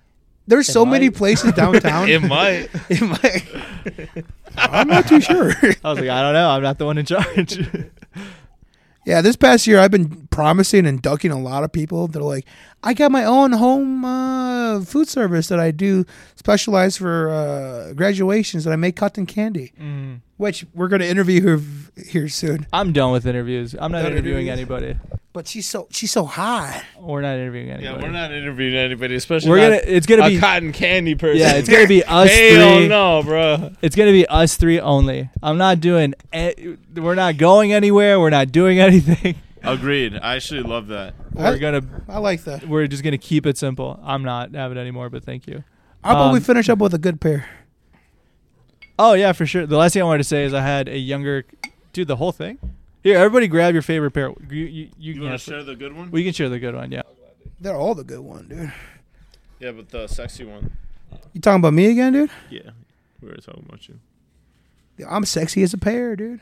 There's It so many might. places downtown. It might. It might. I'm not too sure. I was like, I don't know. I'm not the one in charge. Yeah, this past year I've been promising and ducking a lot of people. They're like, I got my own home uh, food service that I do specialized for uh, graduations that I make cotton candy, Mm. which we're going to interview her v- here soon. I'm done with interviews. I'm not Done interviewing interviews? anybody. But she's so she's so hot. We're not interviewing anybody. Yeah, we're not interviewing anybody, especially We're not gonna. It's gonna a be. cotton candy person. Yeah, it's gonna be us Hell three. no, bro. It's gonna be us three only. I'm not doing. A- we're not going anywhere. We're not doing anything. Agreed. I actually love that. We're I- gonna. I like that. We're just gonna keep it simple. I'm not having any more, but thank you. How about we Um, finish up with a good pair? Oh yeah, for sure. The last thing I wanted to say is I had a younger, dude. The whole thing. Here, everybody, grab your favorite pair. You, you, you, You can want have- to share the good one? We can share the good one. Yeah. They're all the good one, dude. Yeah, but the sexy one. You talking about me again, dude? Yeah, we were talking about you. I'm sexy as a pear, dude.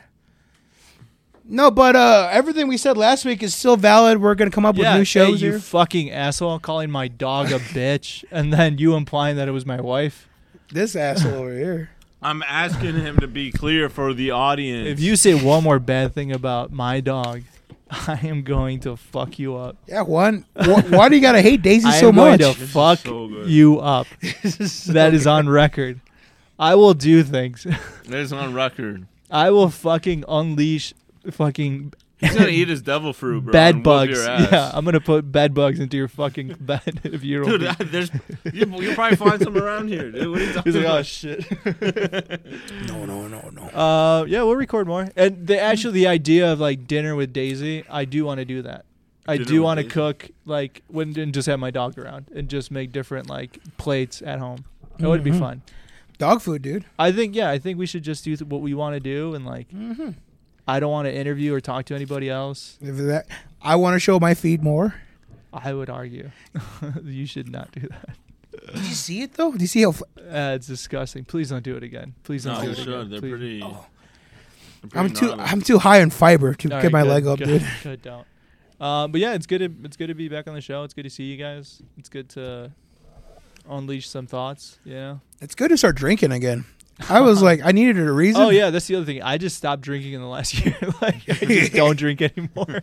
No, but uh, everything we said last week is still valid. We're gonna come up yeah. with new shows hey, you here. fucking asshole, calling my dog a bitch, and then you implying that it was my wife. This asshole over here. I'm asking him to be clear for the audience. If you say one more bad thing about my dog, I am going to fuck you up. Yeah, one. Why, why do you gotta hate Daisy I so am going much? to is fuck so good. you up. This is so That is good. on record. I will do things. There's on record. I will fucking unleash fucking He's gonna eat his devil fruit, bro. bed and whoop bugs. your ass. Yeah, I'm gonna put bed bugs into your fucking bed if you don't. Dude, there's you, you'll probably find some around here, dude. What are you talking He's like, oh about? shit. No, no, no, no. Uh, yeah, we'll record more. And the actually the idea of like dinner with Daisy, I do want to do that. I Dinner do with want to Daisy? cook like when and just have my dog around and just make different like plates at home. It would be Mhm. fun. Dog food, dude. I think yeah, I think we should just do th- what we want to do and like Mm-hmm. I don't want to interview or talk to anybody else. If that, I want to show my feed more. I would argue you should not do that. Did you see it though? Did you see how? F- Uh, it's disgusting. Please don't do it again. Please don't No, do you it should. again. They're Please. pretty. Oh. they're pretty I'm too. gnarly. I'm too high in fiber to All get right, my good, leg up, good, dude. Good, don't. Um, but yeah, it's good. To, it's good to be back on the show. It's good to see you guys. It's good to unleash some thoughts. Yeah. It's good to start drinking again. I was like, I needed a reason. Oh yeah, that's the other thing. I just stopped drinking in the last year. Like I just don't drink anymore.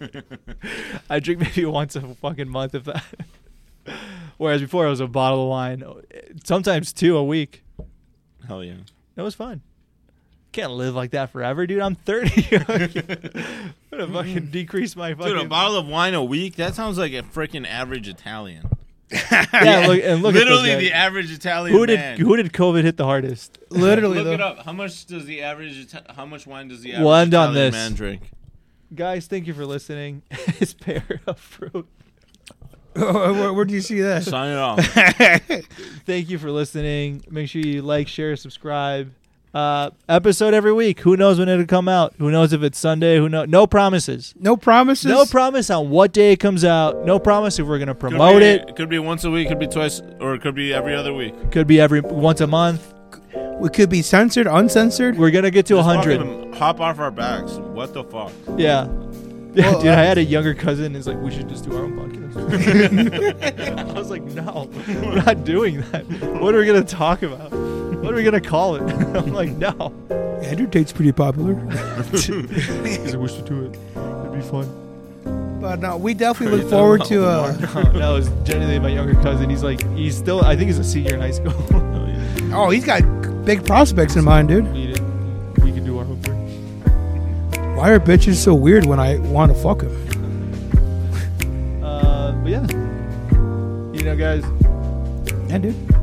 I drink maybe once a fucking month, if that. Whereas before it was a bottle of wine, sometimes two a week. Hell yeah. That was fun. Can't live like that forever, dude. I'm thirty. I'm gonna fucking decrease my fucking. Dude, a bottle of wine a week? That sounds like a freaking average Italian. Yeah, look and look Literally at those the guys. average Italian Who did man. who did COVID hit the hardest? Literally, Look though. it up. How much does the average Ita- how much wine does the average One on Italian this. man drink? Guys, thank you for listening. His pear of fruit. where, where do you see that? Sign it off. Thank you for listening. Make sure you like, share, subscribe. Uh, episode every week. Who knows when it'll come out? Who knows if it's Sunday? Who know? No promises. No promises. No promise on what day it comes out. No promise if we're gonna Could promote be- it. Could be once a week, could be twice, or it could be every other week. Could be every once a month. We could be censored, uncensored. We're gonna get to a Just hundred. fucking hop off our backs. What the fuck? Yeah. Yeah, Well, dude, uh, I had a younger cousin. He's like, we should just do our own podcast. I was like, no, we're not doing that. What are we gonna talk about? What are we gonna call it? I'm like, no. Andrew Tate's pretty popular. He's like, we should do it. It'd be fun. But no, we definitely Are look you forward talking to about uh No, that was genuinely my younger cousin. He's like, he's still, I think he's a senior in high school. Hell yeah. Oh, he's got big prospects in mind, dude. Need it. We can do our own thing. Why are bitches so weird when I want to fuck him? Uh, but yeah, you know, guys, Yeah, dude.